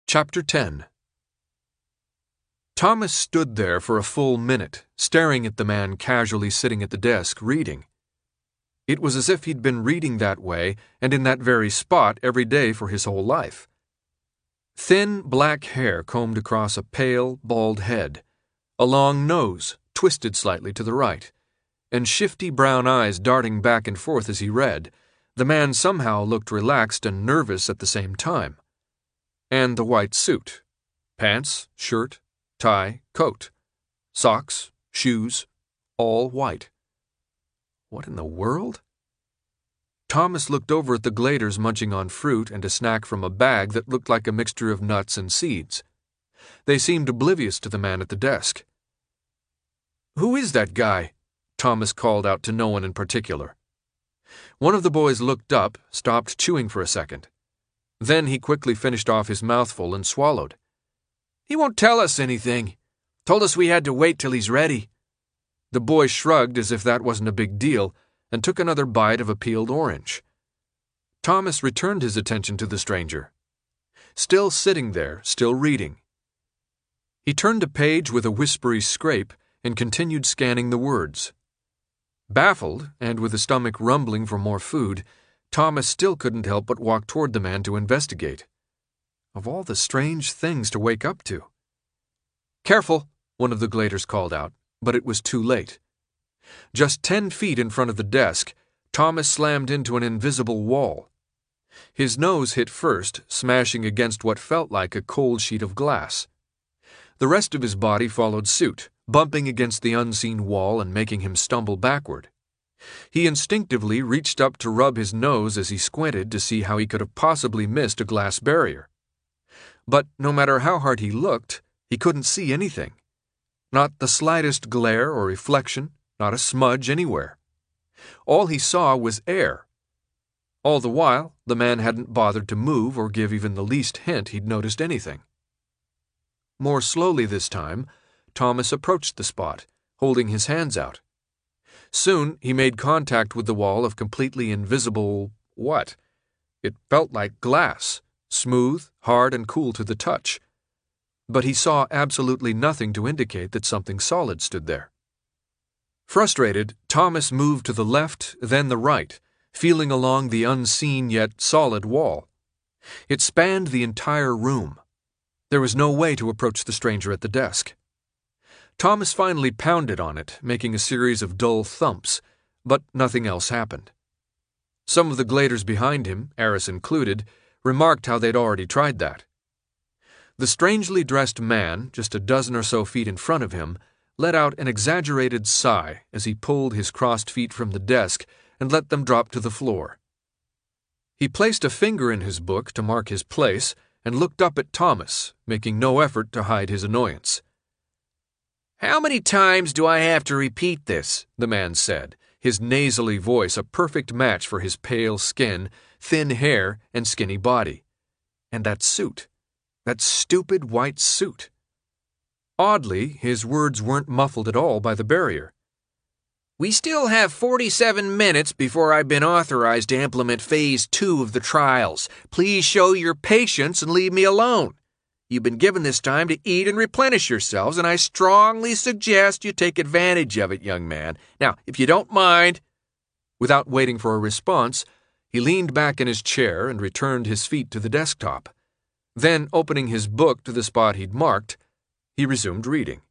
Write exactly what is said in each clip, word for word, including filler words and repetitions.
Chapter ten. Thomas stood there for a full minute, staring at the man casually sitting at the desk, reading. It was as if he'd been reading that way and in that very spot every day for his whole life. Thin, black hair combed across a pale, bald head, a long nose twisted slightly to the right, and shifty brown eyes darting back and forth as he read. The man somehow looked relaxed and nervous at the same time. And the white suit. Pants, shirt, tie, coat. Socks, shoes, all white. What in the world? Thomas looked over at the Gladers munching on fruit and a snack from a bag that looked like a mixture of nuts and seeds. They seemed oblivious to the man at the desk. "Who is that guy?" Thomas called out to no one in particular. One of the boys looked up, stopped chewing for a second. Then he quickly finished off his mouthful and swallowed. "He won't tell us anything. Told us we had to wait till he's ready." The boy shrugged as if that wasn't a big deal and took another bite of a peeled orange. Thomas returned his attention to the stranger. Still sitting there, still reading. He turned a page with a whispery scrape and continued scanning the words. Baffled, and with a stomach rumbling for more food, Thomas still couldn't help but walk toward the man to investigate. Of all the strange things to wake up to. "Careful," one of the Gladers called out, but it was too late. Just ten feet in front of the desk, Thomas slammed into an invisible wall. His nose hit first, smashing against what felt like a cold sheet of glass. The rest of his body followed suit, bumping against the unseen wall and making him stumble backward. He instinctively reached up to rub his nose as he squinted to see how he could have possibly missed a glass barrier. But no matter how hard he looked, he couldn't see anything. Not the slightest glare or reflection, not a smudge anywhere. All he saw was air. All the while, the man hadn't bothered to move or give even the least hint he'd noticed anything. More slowly this time, Thomas approached the spot, holding his hands out. Soon he made contact with the wall of completely invisible what? It felt like glass, smooth, hard, and cool to the touch. But he saw absolutely nothing to indicate that something solid stood there. Frustrated, Thomas moved to the left, then the right, feeling along the unseen yet solid wall. It spanned the entire room. There was no way to approach the stranger at the desk. Thomas finally pounded on it, making a series of dull thumps, but nothing else happened. Some of the Gladers behind him, Eris included, remarked how they'd already tried that. The strangely dressed man, just a dozen or so feet in front of him, let out an exaggerated sigh as he pulled his crossed feet from the desk and let them drop to the floor. He placed a finger in his book to mark his place and looked up at Thomas, making no effort to hide his annoyance. "How many times do I have to repeat this?" the man said, his nasally voice a perfect match for his pale skin, thin hair, and skinny body. And that suit. That stupid white suit. Oddly, his words weren't muffled at all by the barrier. "We still have forty-seven minutes before I've been authorized to implement Phase two of the trials. Please show your patience and leave me alone. You've been given this time to eat and replenish yourselves, and I strongly suggest you take advantage of it, young man. Now, if you don't mind—" Without waiting for a response, he leaned back in his chair and returned his feet to the desktop. Then, opening his book to the spot he'd marked, he resumed reading.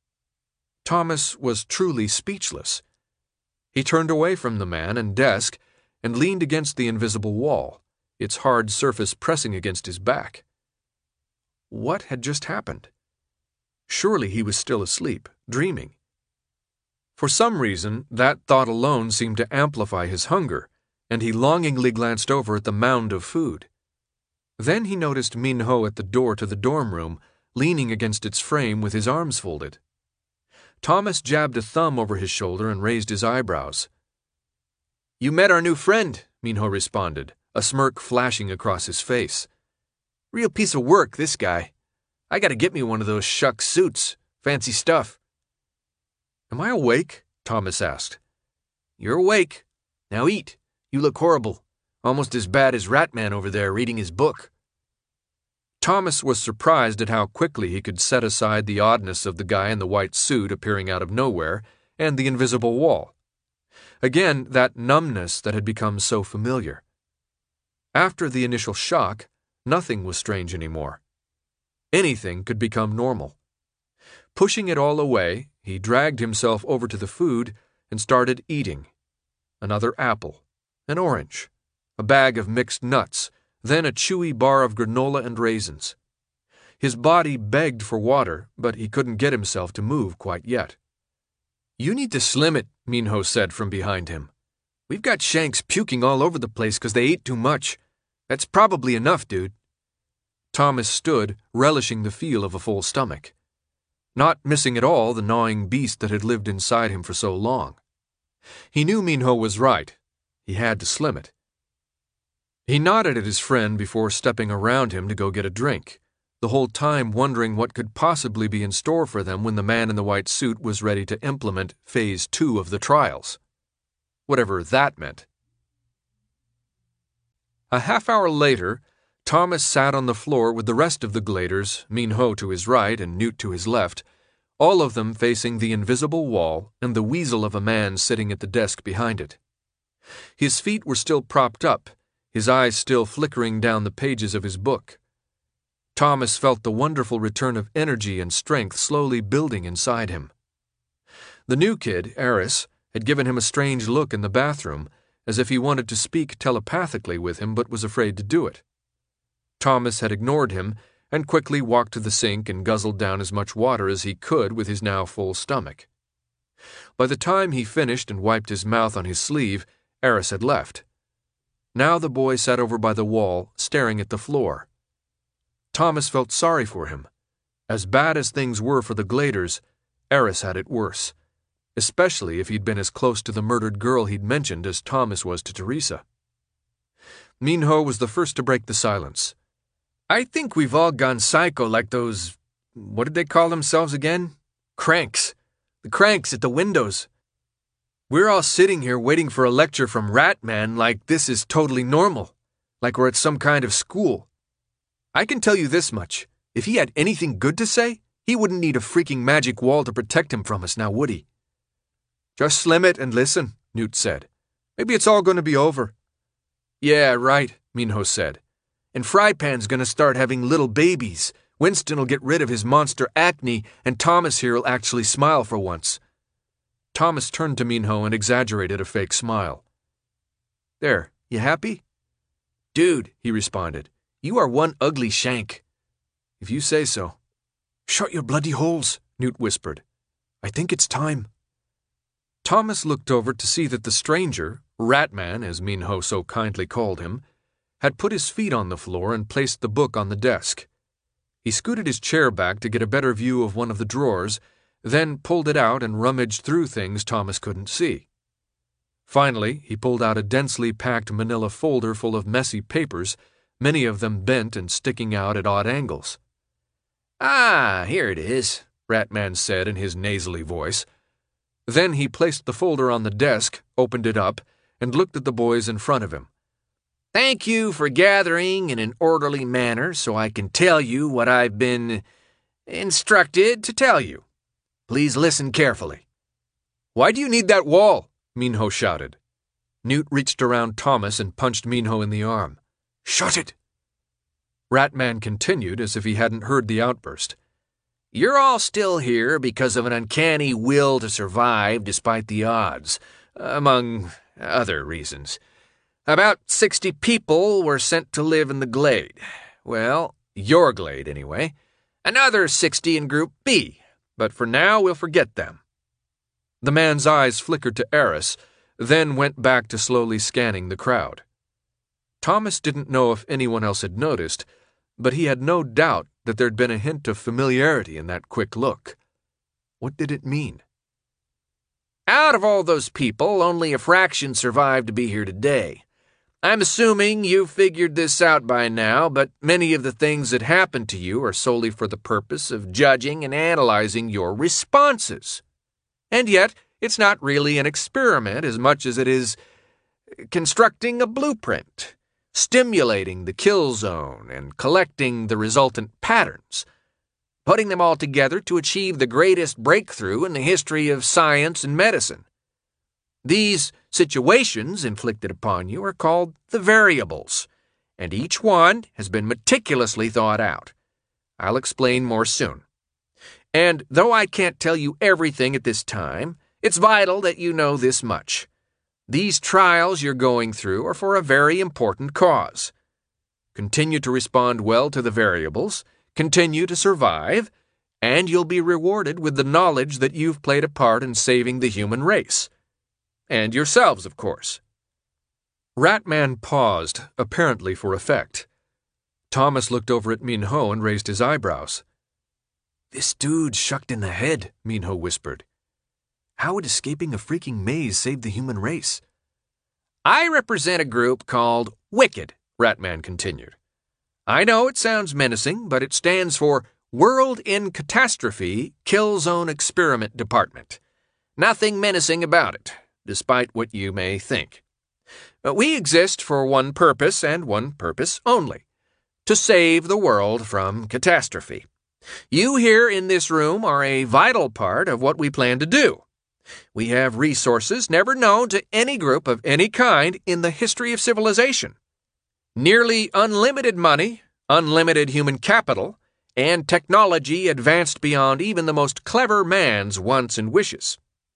Thomas was truly speechless. He turned away from the man and desk and leaned against the invisible wall, its hard surface pressing against his back. What had just happened? Surely he was still asleep, dreaming. For some reason, that thought alone seemed to amplify his hunger, and he longingly glanced over at the mound of food. Then he noticed Minho at the door to the dorm room, leaning against its frame with his arms folded. Thomas jabbed a thumb over his shoulder and raised his eyebrows. "You met our new friend," Minho responded, a smirk flashing across his face. "Real piece of work, this guy. I gotta get me one of those shuck suits. Fancy stuff." "Am I awake?" Thomas asked. "You're awake. Now eat. You look horrible. Almost as bad as Ratman over there reading his book." Thomas was surprised at how quickly he could set aside the oddness of the guy in the white suit appearing out of nowhere and the invisible wall. Again, that numbness that had become so familiar. After the initial shock, nothing was strange anymore. Anything could become normal. Pushing it all away, he dragged himself over to the food and started eating. Another apple, an orange, a bag of mixed nuts, then a chewy bar of granola and raisins. His body begged for water, but he couldn't get himself to move quite yet. "You need to slim it," Minho said from behind him. "We've got Shanks puking all over the place because they ate too much. That's probably enough, dude." Thomas stood, relishing the feel of a full stomach, not missing at all the gnawing beast that had lived inside him for so long. He knew Minho was right. He had to slim it. He nodded at his friend before stepping around him to go get a drink, the whole time wondering what could possibly be in store for them when the man in the white suit was ready to implement phase two of the trials. Whatever that meant. A half hour later, Thomas sat on the floor with the rest of the Gladers, Minho to his right and Newt to his left, all of them facing the invisible wall and the weasel of a man sitting at the desk behind it. His feet were still propped up, his eyes still flickering down the pages of his book. Thomas felt the wonderful return of energy and strength slowly building inside him. The new kid, Eris, had given him a strange look in the bathroom, as if he wanted to speak telepathically with him but was afraid to do it. Thomas had ignored him and quickly walked to the sink and guzzled down as much water as he could with his now full stomach. By the time he finished and wiped his mouth on his sleeve, Eris had left. Now the boy sat over by the wall, staring at the floor. Thomas felt sorry for him. As bad as things were for the Gladers, Eris had it worse, especially if he'd been as close to the murdered girl he'd mentioned as Thomas was to Teresa. Minho was the first to break the silence. "I think we've all gone psycho like those, what did they call themselves again? Cranks. The cranks at the windows. We're all sitting here waiting for a lecture from Ratman like this is totally normal, like we're at some kind of school. I can tell you this much. If he had anything good to say, he wouldn't need a freaking magic wall to protect him from us now, would he?" "Just slim it and listen," Newt said. "Maybe it's all going to be over." "Yeah, right," Minho said. "And Frypan's going to start having little babies. Winston'll get rid of his monster acne, and Thomas here'll actually smile for once." Thomas turned to Minho and exaggerated a fake smile. "There, you happy?" "Dude," he responded, "you are one ugly shank." "If you say so." "Shut your bloody holes," Newt whispered. "I think it's time." Thomas looked over to see that the stranger, Ratman as Minho so kindly called him, had put his feet on the floor and placed the book on the desk. He scooted his chair back to get a better view of one of the drawers, then pulled it out and rummaged through things Thomas couldn't see. Finally, he pulled out a densely packed manila folder full of messy papers, many of them bent and sticking out at odd angles. "Ah, here it is," Ratman said in his nasally voice. Then he placed the folder on the desk, opened it up, and looked at the boys in front of him. "Thank you for gathering in an orderly manner so I can tell you what I've been instructed to tell you. Please listen carefully." "Why do you need that wall?" Minho shouted. Newt reached around Thomas and punched Minho in the arm. "Shut it!" Ratman continued as if he hadn't heard the outburst. "You're all still here because of an uncanny will to survive despite the odds, among other reasons. About sixty people were sent to live in the Glade. Well, your Glade, anyway. Another sixty in Group B, but for now we'll forget them." The man's eyes flickered to Eris, then went back to slowly scanning the crowd. Thomas didn't know if anyone else had noticed, but he had no doubt that there'd been a hint of familiarity in that quick look. What did it mean? "Out of all those people, only a fraction survived to be here today. I'm assuming you've figured this out by now, but many of the things that happened to you are solely for the purpose of judging and analyzing your responses. And yet, it's not really an experiment as much as it is constructing a blueprint. stimulating the kill zone and collecting the resultant patterns, putting them all together to achieve the greatest breakthrough in the history of science and medicine. These situations inflicted upon you are called the variables, and each one has been meticulously thought out. I'll explain more soon. And though I can't tell you everything at this time, it's vital that you know this much. These trials you're going through are for a very important cause. Continue to respond well to the variables, continue to survive, and you'll be rewarded with the knowledge that you've played a part in saving the human race. And yourselves, of course. Ratman paused, apparently for effect. Thomas looked over at Minho and raised his eyebrows. "This dude's shucked in the head," Minho whispered. "How would escaping a freaking maze save the human race?" "I represent a group called WICKED," Ratman continued. "I know it sounds menacing, but it stands for World in Catastrophe Kill Zone Experiment Department. Nothing menacing about it, despite what you may think. But we exist for one purpose and one purpose only: to save the world from catastrophe. You here in this room are a vital part of what we plan to do. We have resources never known to any group of any kind in the history of civilization. Nearly unlimited money, unlimited human capital, and technology advanced beyond even the most clever man's wants and wishes.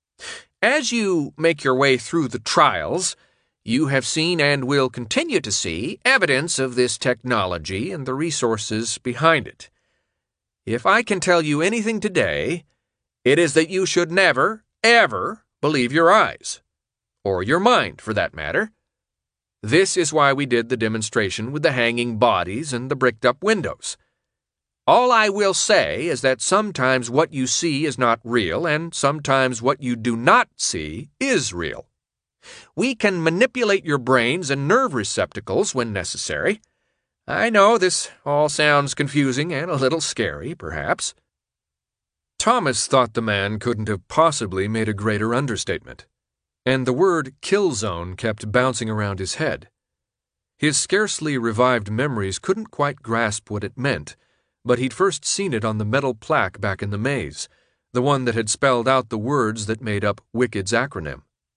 As you make your way through the trials, you have seen and will continue to see evidence of this technology and the resources behind it. If I can tell you anything today, it is that you should never, ever believe your eyes. Or your mind, for that matter. This is why we did the demonstration with the hanging bodies and the bricked-up windows. All I will say is that sometimes what you see is not real, and sometimes what you do not see is real. We can manipulate your brains and nerve receptacles when necessary. I know this all sounds confusing and a little scary, perhaps. Thomas thought the man couldn't have possibly made a greater understatement, and the word kill zone kept bouncing around his head. His scarcely revived memories couldn't quite grasp what it meant, but he'd first seen it on the metal plaque back in the maze, the one that had spelled out the words that made up WICKED's acronym.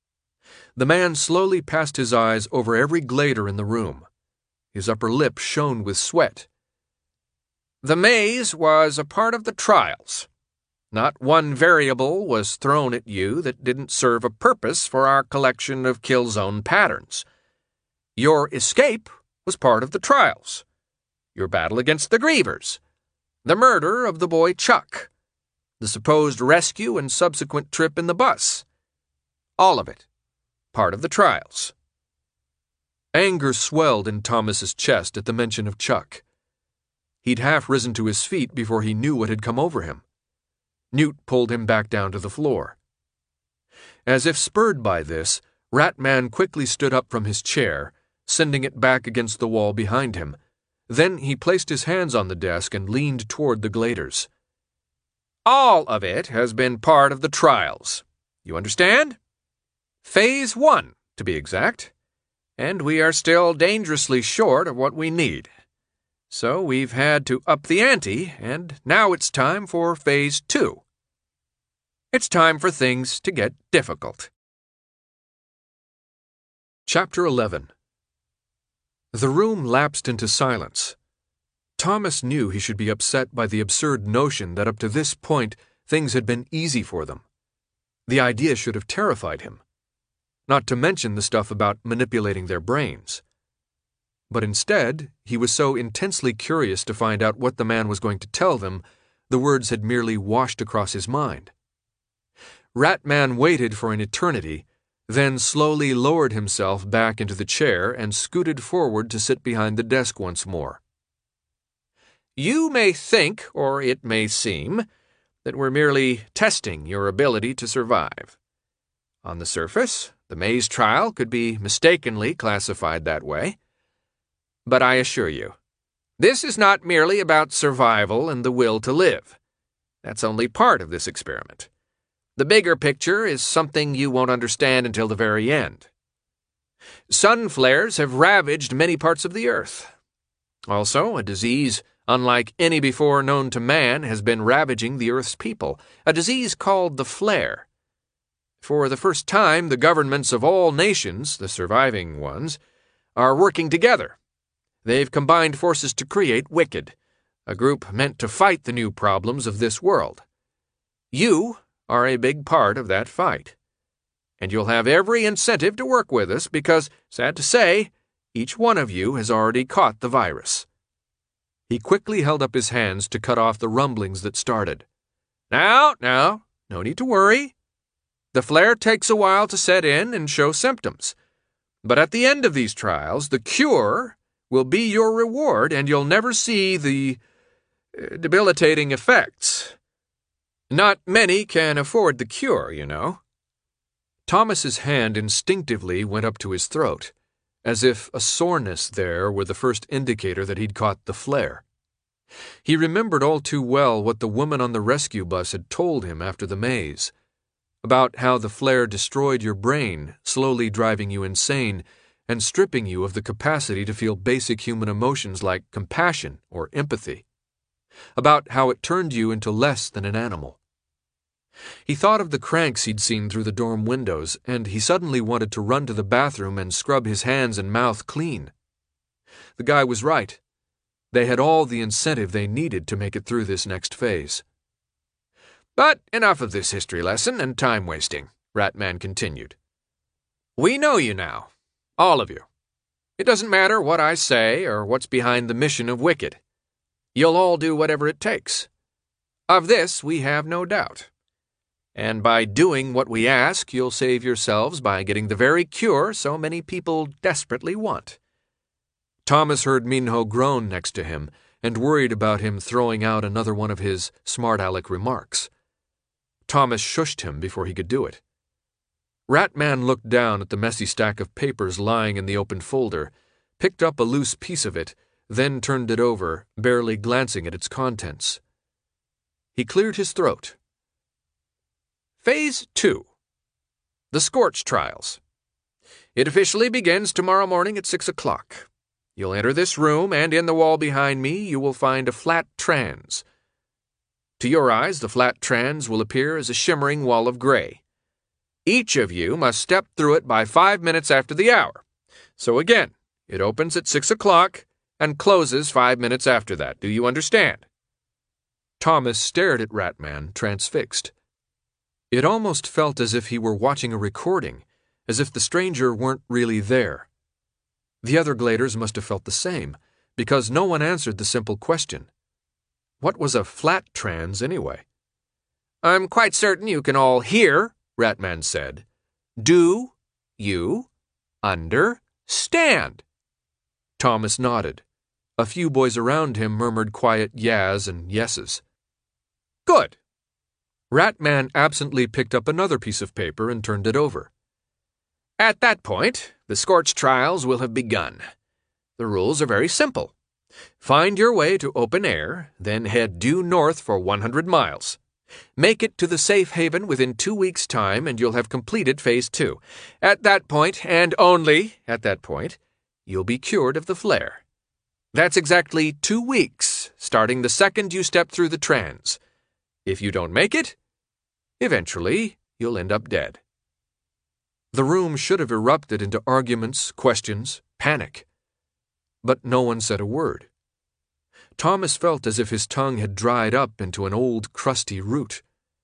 The man slowly passed his eyes over every glader in the room. His upper lip shone with sweat. The maze was a part of the trials. Not one variable was thrown at you that didn't serve a purpose for our collection of kill zone patterns. Your escape was part of the trials. Your battle against the Grievers. The murder of the boy Chuck. The supposed rescue and subsequent trip in the bus. All of it. Part of the trials. Anger swelled in Thomas's chest at the mention of Chuck. He'd half risen to his feet before he knew what had come over him. Newt pulled him back down to the floor. As if spurred by this, Ratman quickly stood up from his chair, sending it back against the wall behind him. Then he placed his hands on the desk and leaned toward the gladers. All of it has been part of the trials. You understand? Phase one, to be exact. And we are still dangerously short of what we need. So we've had to up the ante, and now it's time for Phase two. It's time for things to get difficult. Chapter eleven. The room lapsed into silence. Thomas knew he should be upset by the absurd notion that up to this point things had been easy for them. The idea should have terrified him. Not to mention the stuff about manipulating their brains. But instead, he was so intensely curious to find out what the man was going to tell them, the words had merely washed across his mind. Ratman waited for an eternity, then slowly lowered himself back into the chair and scooted forward to sit behind the desk once more. You may think, or it may seem, that we're merely testing your ability to survive. On the surface, the maze trial could be mistakenly classified that way. But I assure you, this is not merely about survival and the will to live. That's only part of this experiment. The bigger picture is something you won't understand until the very end. Sun flares have ravaged many parts of the earth. Also, a disease unlike any before known to man has been ravaging the earth's people, a disease called the flare. For the first time, the governments of all nations, the surviving ones, are working together. They've combined forces to create Wicked, a group meant to fight the new problems of this world. You are a big part of that fight. And you'll have every incentive to work with us because, sad to say, each one of you has already caught the virus. He quickly held up his hands to cut off the rumblings that started. Now, now, no need to worry. The flare takes a while to set in and show symptoms. But at the end of these trials, the cure will be your reward and you'll never see the uh, debilitating effects. Not many can afford the cure, you know. Thomas's hand instinctively went up to his throat, as if a soreness there were the first indicator that he'd caught the flare. He remembered all too well what the woman on the rescue bus had told him after the maze, about how the flare destroyed your brain, slowly driving you insane and stripping you of the capacity to feel basic human emotions like compassion or empathy, about how it turned you into less than an animal. He thought of the cranks he'd seen through the dorm windows, and he suddenly wanted to run to the bathroom and scrub his hands and mouth clean. The guy was right. They had all the incentive they needed to make it through this next phase. But enough of this history lesson and time wasting, Ratman continued. We know you now, all of you. It doesn't matter what I say or what's behind the mission of Wicked. You'll all do whatever it takes. Of this we have no doubt. And by doing what we ask, you'll save yourselves by getting the very cure so many people desperately want. Thomas heard Minho groan next to him and worried about him throwing out another one of his smart-aleck remarks. Thomas shushed him before he could do it. Ratman looked down at the messy stack of papers lying in the open folder, picked up a loose piece of it, then turned it over, barely glancing at its contents. He cleared his throat. Phase two. The Scorch Trials. It officially begins tomorrow morning at six o'clock. You'll enter this room, and in the wall behind me you will find a flat trans. To your eyes, the flat trans will appear as a shimmering wall of gray. Each of you must step through it by five minutes after the hour. So again, it opens at six o'clock and closes five minutes after that. Do you understand? Thomas stared at Ratman, transfixed. It almost felt as if he were watching a recording, as if the stranger weren't really there. The other Gladers must have felt the same, because no one answered the simple question. What was a flat trans anyway? I'm quite certain you can all hear, Ratman said. Do you understand? Thomas nodded. A few boys around him murmured quiet yas and yeses. Good. Ratman absently picked up another piece of paper and turned it over. At that point, the Scorch Trials will have begun. The rules are very simple. Find your way to open air, then head due north for one hundred miles. Make it to the safe haven within two weeks' time and you'll have completed Phase two. At that point, and only at that point, you'll be cured of the flare. That's exactly two weeks, starting the second you step through the trans. If you don't make it, eventually you'll end up dead. The room should have erupted into arguments, questions, panic. But no one said a word. Thomas felt as if his tongue had dried up into an old, crusty root.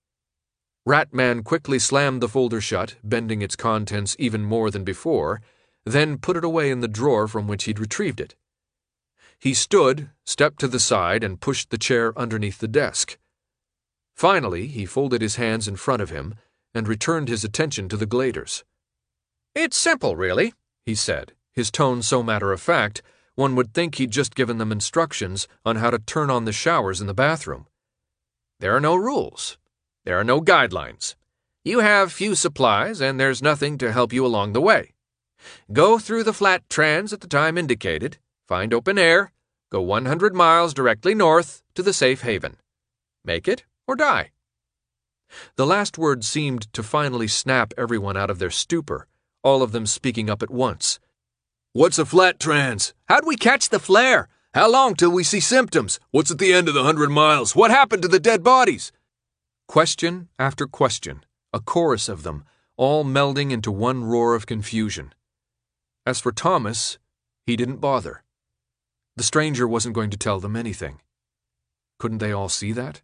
Ratman quickly slammed the folder shut, bending its contents even more than before, then put it away in the drawer from which he'd retrieved it. He stood, stepped to the side, and pushed the chair underneath the desk. Finally, he folded his hands in front of him and returned his attention to the Gladers. It's simple, really, he said, his tone so matter-of-fact, one would think he'd just given them instructions on how to turn on the showers in the bathroom. There are no rules. There are no guidelines. You have few supplies, and there's nothing to help you along the way. Go through the flat trans at the time indicated, find open air, go one hundred miles directly north to the safe haven. Make it or die. The last word seemed to finally snap everyone out of their stupor, all of them speaking up at once. "What's a flat trans? How'd we catch the flare? How long till we see symptoms? What's at the end of the hundred miles? What happened to the dead bodies?" Question after question, a chorus of them, all melding into one roar of confusion. As for Thomas, he didn't bother. The stranger wasn't going to tell them anything. Couldn't they all see that?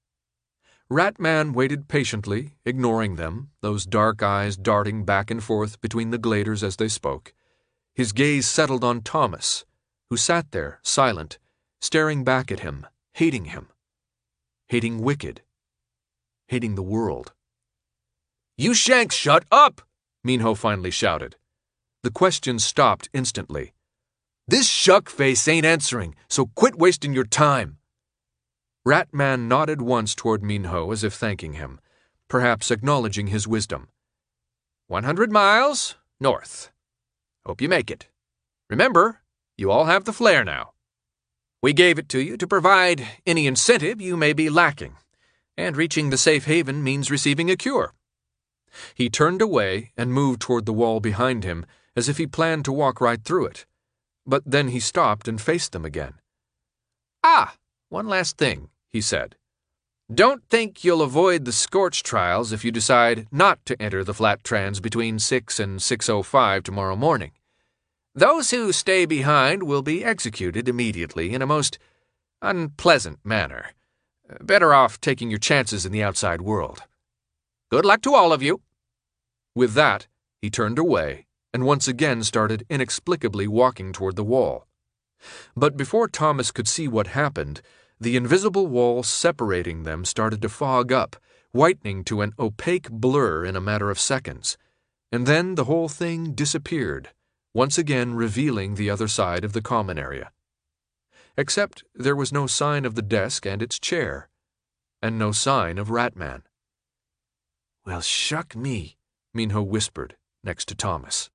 Rat-Man waited patiently, ignoring them, those dark eyes darting back and forth between the gladers as they spoke. His gaze settled on Thomas, who sat there, silent, staring back at him, hating him. Hating Wicked. Hating the world. "You Shanks, shut up!" Minho finally shouted. The questions stopped instantly. "This shuck-face ain't answering, so quit wasting your time." Rat-Man nodded once toward Minho as if thanking him, perhaps acknowledging his wisdom. One hundred miles, north. Hope you make it. Remember, you all have the flare now. We gave it to you to provide any incentive you may be lacking, and reaching the safe haven means receiving a cure. He turned away and moved toward the wall behind him as if he planned to walk right through it, but then he stopped and faced them again. "Ah, one last thing," he said. "Don't think you'll avoid the Scorch trials if you decide not to enter the flat trans between six and six oh five tomorrow morning. Those who stay behind will be executed immediately in a most unpleasant manner. Better off taking your chances in the outside world. Good luck to all of you." With that, he turned away and once again started inexplicably walking toward the wall. But before Thomas could see what happened, the invisible wall separating them started to fog up, whitening to an opaque blur in a matter of seconds, and then the whole thing disappeared, once again revealing the other side of the common area. Except there was no sign of the desk and its chair, and no sign of Rat-Man. "Well, shuck me," Minho whispered next to Thomas.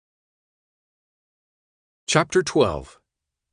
Chapter twelve.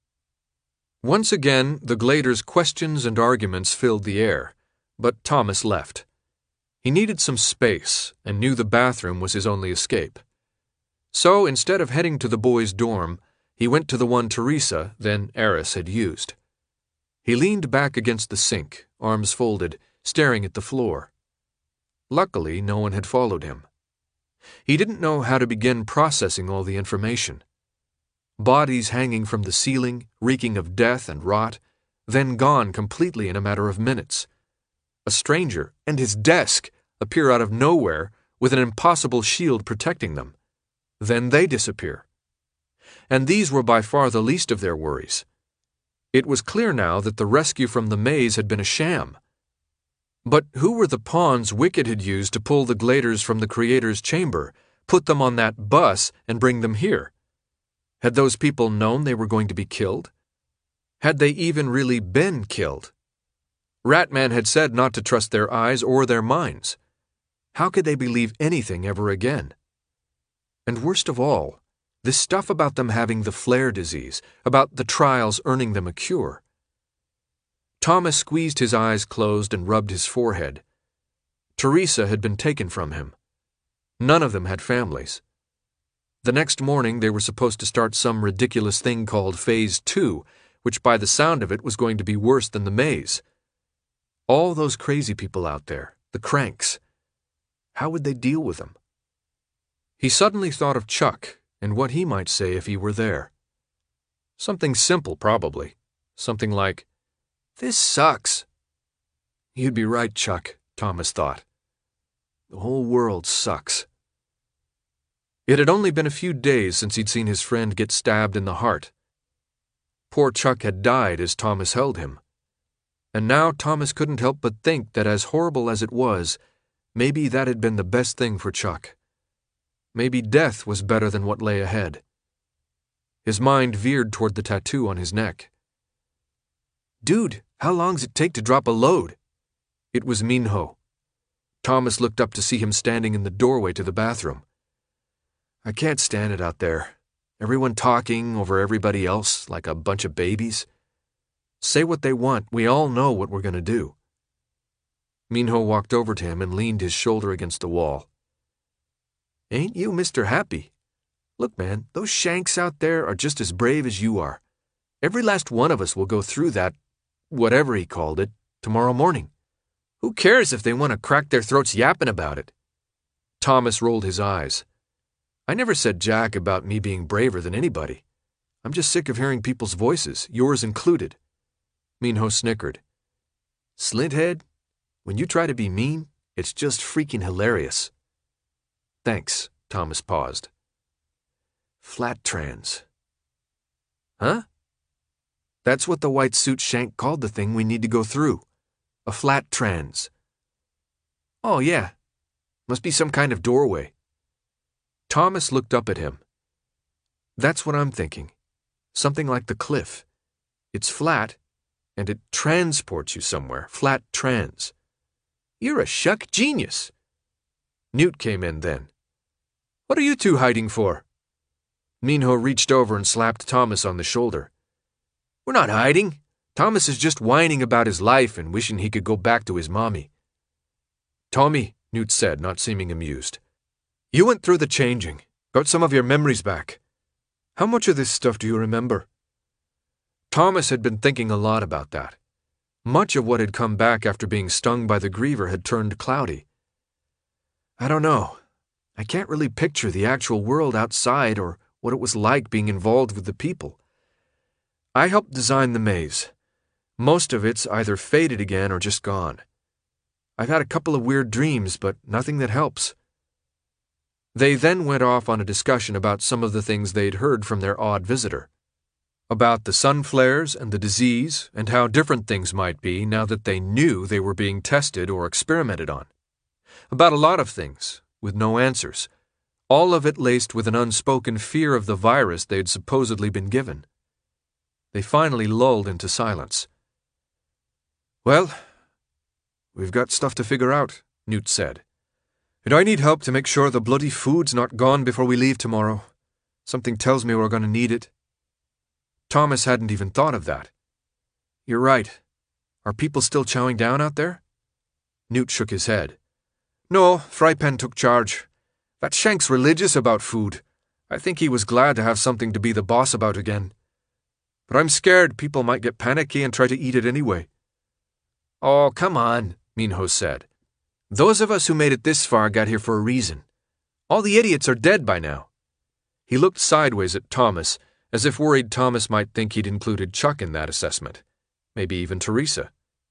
Once again, the Gladers' questions and arguments filled the air, but Thomas left. He needed some space and knew the bathroom was his only escape. So, instead of heading to the boys' dorm, he went to the one Teresa, then Eris, had used. He leaned back against the sink, arms folded, staring at the floor. Luckily, no one had followed him. He didn't know how to begin processing all the information. Bodies hanging from the ceiling, reeking of death and rot, then gone completely in a matter of minutes. A stranger and his desk appear out of nowhere with an impossible shield protecting them. Then they disappear. And these were by far the least of their worries. It was clear now that the rescue from the maze had been a sham. But who were the pawns Wicked had used to pull the Gladers from the Creator's chamber, put them on that bus, and bring them here? Had those people known they were going to be killed? Had they even really been killed? Rat-Man had said not to trust their eyes or their minds. How could they believe anything ever again? And worst of all, this stuff about them having the flare disease, about the trials earning them a cure. Thomas squeezed his eyes closed and rubbed his forehead. Teresa had been taken from him. None of them had families. The next morning they were supposed to start some ridiculous thing called Phase Two, which by the sound of it was going to be worse than the maze. All those crazy people out there, the cranks. How would they deal with them? He suddenly thought of Chuck and what he might say if he were there. Something simple, probably. Something like, "This sucks." You'd be right, Chuck, Thomas thought. The whole world sucks. It had only been a few days since he'd seen his friend get stabbed in the heart. Poor Chuck had died as Thomas held him. And now Thomas couldn't help but think that as horrible as it was, maybe that had been the best thing for Chuck. Maybe death was better than what lay ahead. His mind veered toward the tattoo on his neck. "Dude, how long's it take to drop a load?" It was Minho. Thomas looked up to see him standing in the doorway to the bathroom. "I can't stand it out there. Everyone talking over everybody else like a bunch of babies. Say what they want, we all know what we're going to do." Minho walked over to him and leaned his shoulder against the wall. Ain't you Mister Happy? Look, man, those shanks out there are just as brave as you are. Every last one of us will go through that, whatever he called it, tomorrow morning. Who cares if they want to crack their throats yapping about it? Thomas rolled his eyes. I never said jack about me being braver than anybody. I'm just sick of hearing people's voices, yours included. Minho snickered. Slinthead, when you try to be mean, it's just freaking hilarious. Thanks, Thomas paused. Flat trans. Huh? That's what the white suit shank called the thing we need to go through. A flat trans. Oh, yeah. Must be some kind of doorway. Thomas looked up at him. That's what I'm thinking. Something like the cliff. It's flat, and it transports you somewhere. Flat trans. You're a shuck genius. Newt came in then. What are you two hiding for? Minho reached over and slapped Thomas on the shoulder. We're not hiding. Thomas is just whining about his life and wishing he could go back to his mommy. Tommy, Newt said, not seeming amused. You went through the changing, got some of your memories back. How much of this stuff do you remember? Thomas had been thinking a lot about that. Much of what had come back after being stung by the griever had turned cloudy. I don't know. I can't really picture the actual world outside or what it was like being involved with the people. I helped design the maze. Most of it's either faded again or just gone. I've had a couple of weird dreams, but nothing that helps. They then went off on a discussion about some of the things they'd heard from their odd visitor. About the sun flares and the disease and how different things might be now that they knew they were being tested or experimented on. About a lot of things, with no answers. All of it laced with an unspoken fear of the virus they'd supposedly been given. They finally lulled into silence. Well, we've got stuff to figure out, Newt said. And I need help to make sure the bloody food's not gone before we leave tomorrow. Something tells me we're going to need it. Thomas hadn't even thought of that. You're right. Are people still chowing down out there? Newt shook his head. No, Frypen took charge. That shank's religious about food. I think he was glad to have something to be the boss about again. But I'm scared people might get panicky and try to eat it anyway. Oh, come on, Minho said. Those of us who made it this far got here for a reason. All the idiots are dead by now. He looked sideways at Thomas, as if worried Thomas might think he'd included Chuck in that assessment. Maybe even Teresa.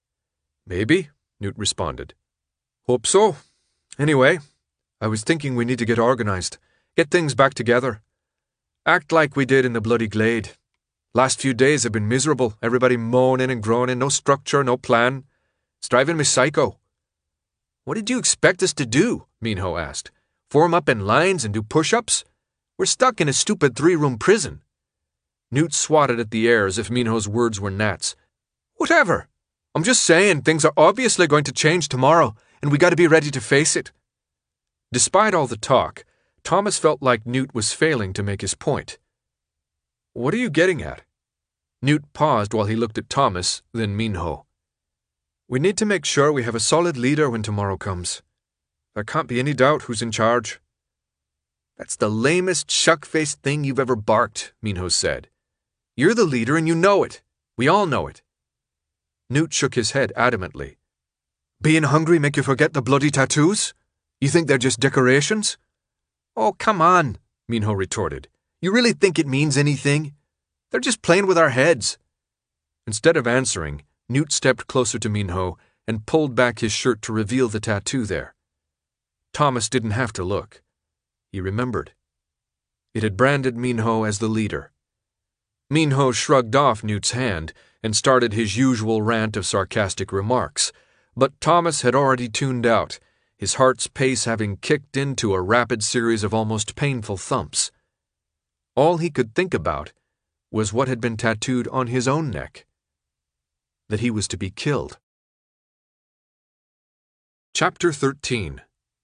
Maybe, Newt responded. Hope so. Anyway, I was thinking we need to get organized, get things back together. Act like we did in the bloody Glade. Last few days have been miserable, everybody moaning and groaning, no structure, no plan. It's driving me psycho. What did you expect us to do? Minho asked. Form up in lines and do push-ups? We're stuck in a stupid three-room prison. Newt swatted at the air as if Minho's words were gnats. Whatever. I'm just saying things are obviously going to change tomorrow, and we got to be ready to face it. Despite all the talk, Thomas felt like Newt was failing to make his point. What are you getting at? Newt paused while he looked at Thomas, then Minho. We need to make sure we have a solid leader when tomorrow comes. There can't be any doubt who's in charge. That's the lamest shuck-faced thing you've ever barked, Minho said. You're the leader and you know it. We all know it. Newt shook his head adamantly. Being hungry make you forget the bloody tattoos? You think they're just decorations? Oh, come on, Minho retorted. You really think it means anything? They're just playing with our heads. Instead of answering, Newt stepped closer to Minho and pulled back his shirt to reveal the tattoo there. Thomas didn't have to look. He remembered. It had branded Minho as the leader. Minho shrugged off Newt's hand and started his usual rant of sarcastic remarks, but Thomas had already tuned out, his heart's pace having kicked into a rapid series of almost painful thumps. All he could think about was what had been tattooed on his own neck. That he was to be killed. Chapter thirteen.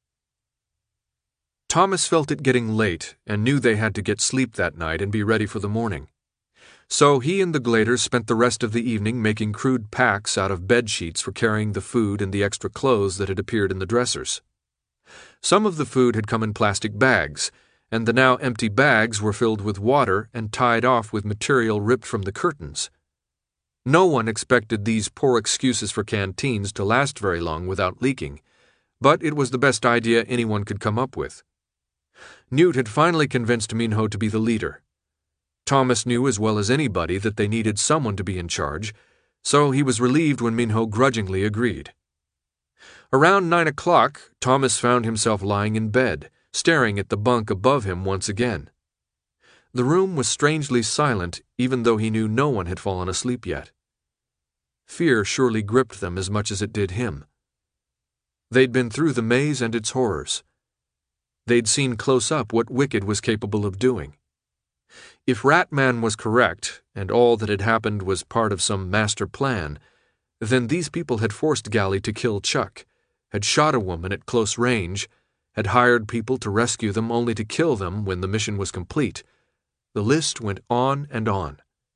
Thomas felt it getting late and knew they had to get sleep that night and be ready for the morning. So he and the Gladers spent the rest of the evening making crude packs out of bed sheets for carrying the food and the extra clothes that had appeared in the dressers. Some of the food had come in plastic bags, and the now empty bags were filled with water and tied off with material ripped from the curtains. No one expected these poor excuses for canteens to last very long without leaking, but it was the best idea anyone could come up with. Newt had finally convinced Minho to be the leader. Thomas knew as well as anybody that they needed someone to be in charge, so he was relieved when Minho grudgingly agreed. Around nine o'clock, Thomas found himself lying in bed, staring at the bunk above him once again. The room was strangely silent, even though he knew no one had fallen asleep yet. Fear surely gripped them as much as it did him. They'd been through the maze and its horrors. They'd seen close up what Wicked was capable of doing. If Ratman was correct, and all that had happened was part of some master plan, then these people had forced Gally to kill Chuck, had shot a woman at close range, had hired people to rescue them only to kill them when the mission was complete. The list went on and on.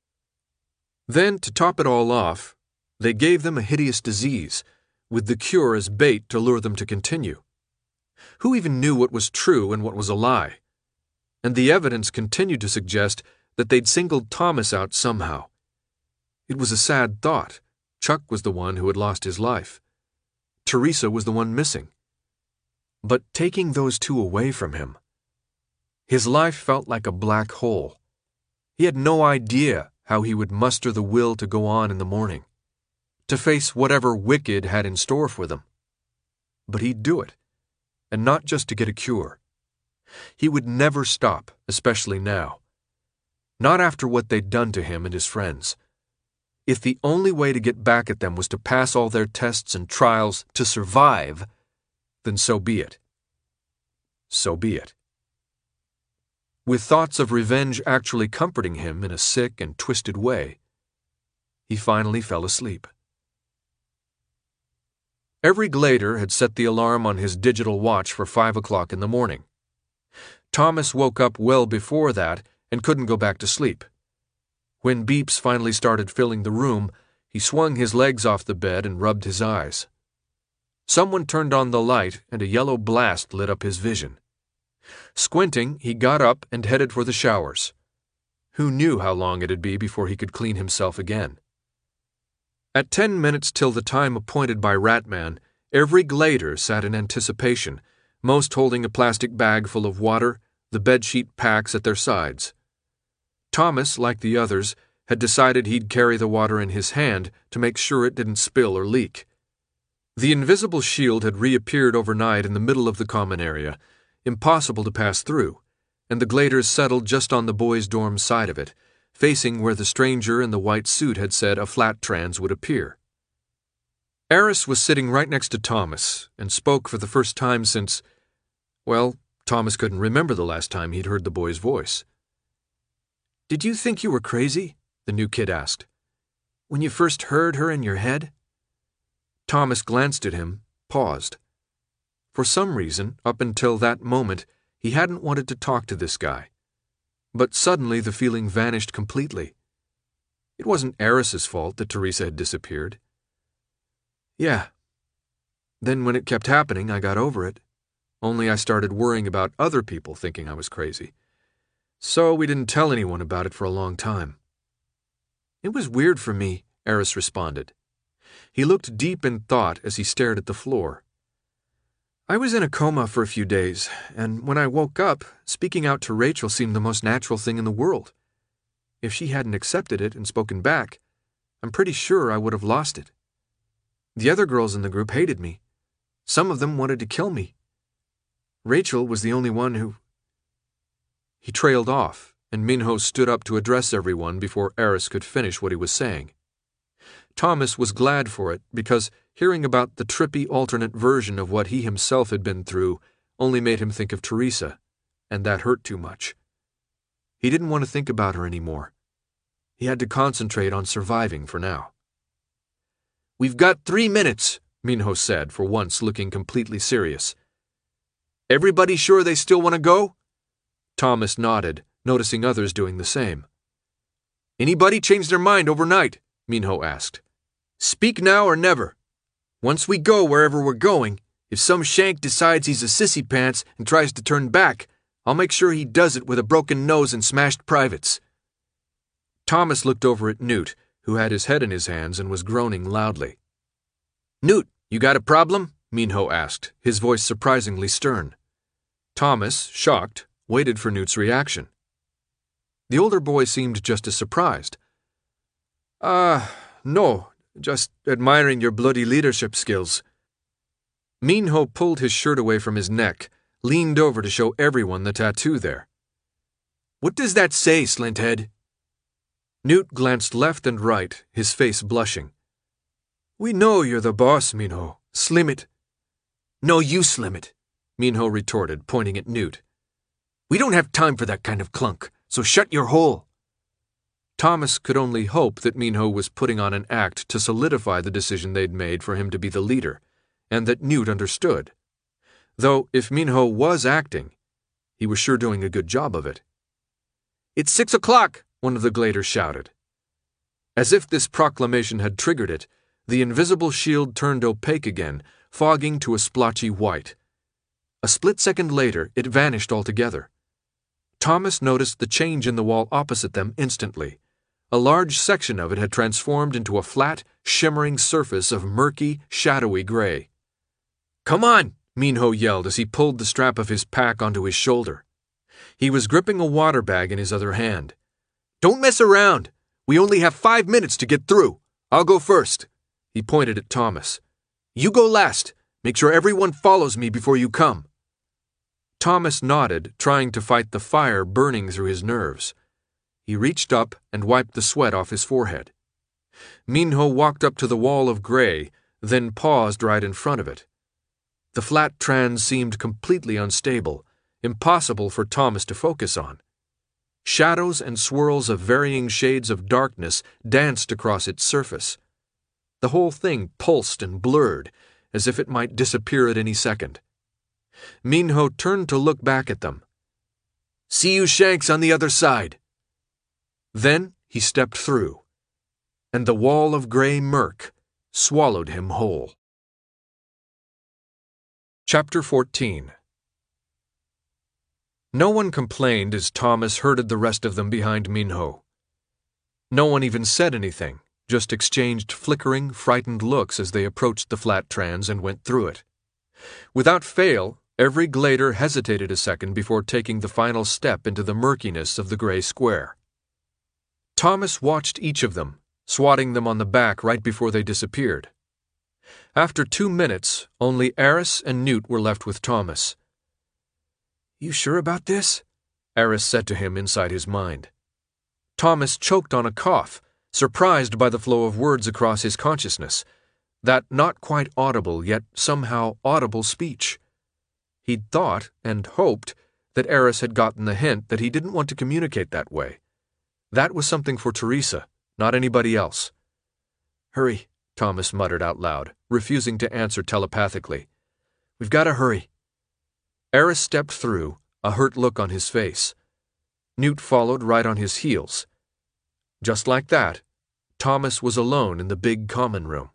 Then, to top it all off, they gave them a hideous disease, with the cure as bait to lure them to continue. Who even knew what was true and what was a lie? And the evidence continued to suggest that they'd singled Thomas out somehow. It was a sad thought. Chuck was the one who had lost his life. Teresa was the one missing. But taking those two away from him, his life felt like a black hole. He had no idea how he would muster the will to go on in the morning, to face whatever Wicked had in store for them. But he'd do it, and not just to get a cure. He would never stop, especially now. Not after what they'd done to him and his friends. If the only way to get back at them was to pass all their tests and trials to survive, then so be it. So be it. With thoughts of revenge actually comforting him in a sick and twisted way, he finally fell asleep. Every Glader had set the alarm on his digital watch for five o'clock in the morning. Thomas woke up well before that and couldn't go back to sleep. When beeps finally started filling the room, he swung his legs off the bed and rubbed his eyes. Someone turned on the light, and a yellow blast lit up his vision. Squinting, he got up and headed for the showers. Who knew how long it'd be before he could clean himself again? At ten minutes till the time appointed by Ratman, every Glader sat in anticipation, most holding a plastic bag full of water, the bedsheet packs at their sides. Thomas, like the others, had decided he'd carry the water in his hand to make sure it didn't spill or leak. The invisible shield had reappeared overnight in the middle of the common area, impossible to pass through, and the Gladers settled just on the boys' dorm side of it, facing where the stranger in the white suit had said a flat trans would appear. Eris was sitting right next to Thomas, and spoke for the first time since, well, Thomas couldn't remember the last time he'd heard the boy's voice. "Did you think you were crazy?" the new kid asked. "When you first heard her in your head?" Thomas glanced at him, paused. For some reason, up until that moment, he hadn't wanted to talk to this guy. But suddenly the feeling vanished completely. It wasn't Eris's fault that Teresa had disappeared. "Yeah. Then when it kept happening, I got over it. Only I started worrying about other people thinking I was crazy. So we didn't tell anyone about it for a long time." "It was weird for me," Eris responded. He looked deep in thought as he stared at the floor. "I was in a coma for a few days, and when I woke up, speaking out to Rachel seemed the most natural thing in the world. If she hadn't accepted it and spoken back, I'm pretty sure I would have lost it. The other girls in the group hated me. Some of them wanted to kill me. Rachel was the only one who—" He trailed off, and Minho stood up to address everyone before Eris could finish what he was saying. Thomas was glad for it because hearing about the trippy alternate version of what he himself had been through only made him think of Teresa, and that hurt too much. He didn't want to think about her anymore. He had to concentrate on surviving for now. "We've got three minutes," Minho said, for once looking completely serious. "Everybody sure they still want to go?" Thomas nodded, noticing others doing the same. "Anybody change their mind overnight?" Minho asked. "Speak now or never. Once we go wherever we're going, If some shank decides he's a sissy pants and tries to turn back, I'll make sure he does it with a broken nose and smashed privates." Thomas looked over at Newt, who had his head in his hands and was groaning loudly. "Newt, you got a problem?" Minho asked, his voice surprisingly stern. Thomas, shocked, waited for Newt's reaction. The older boy seemed just as surprised. Ah, uh, no, just admiring your bloody leadership skills." Minho pulled his shirt away from his neck, leaned over to show everyone the tattoo there. "What does that say, Slinthead?" Newt glanced left and right, his face blushing. "We know you're the boss, Minho. Slim it." "No, you slim it," Minho retorted, pointing at Newt. "We don't have time for that kind of clunk, so shut your hole." Thomas could only hope that Minho was putting on an act to solidify the decision they'd made for him to be the leader, and that Newt understood. Though if Minho was acting, he was sure doing a good job of it. "It's six o'clock!" one of the Gladers shouted. As if this proclamation had triggered it, the invisible shield turned opaque again, fogging to a splotchy white. A split second later, it vanished altogether. Thomas noticed the change in the wall opposite them instantly. A large section of it had transformed into a flat, shimmering surface of murky, shadowy gray. "Come on!" Minho yelled as he pulled the strap of his pack onto his shoulder. He was gripping a water bag in his other hand. "Don't mess around! We only have five minutes to get through. I'll go first." He pointed at Thomas. "You go last. Make sure everyone follows me before you come." Thomas nodded, trying to fight the fire burning through his nerves. He reached up and wiped the sweat off his forehead. Minho walked up to the wall of gray, then paused right in front of it. The flat trans seemed completely unstable, impossible for Thomas to focus on. Shadows and swirls of varying shades of darkness danced across its surface. The whole thing pulsed and blurred, as if it might disappear at any second. Minho turned to look back at them. "See you shanks on the other side." Then he stepped through, and the wall of gray murk swallowed him whole. Chapter fourteen. No one complained as Thomas herded the rest of them behind Minho. No one even said anything, just exchanged flickering, frightened looks as they approached the flat trans and went through it. Without fail, every Glader hesitated a second before taking the final step into the murkiness of the gray square. Thomas watched each of them, swatting them on the back right before they disappeared. After two minutes, only Eris and Newt were left with Thomas. "You sure about this?" Eris said to him inside his mind. Thomas choked on a cough, surprised by the flow of words across his consciousness, that not quite audible yet somehow audible speech. He'd thought and hoped that Eris had gotten the hint that he didn't want to communicate that way. That was something for Teresa, not anybody else. "Hurry," Thomas muttered out loud, refusing to answer telepathically. "We've got to hurry." Eris stepped through, a hurt look on his face. Newt followed right on his heels. Just like that, Thomas was alone in the big common room.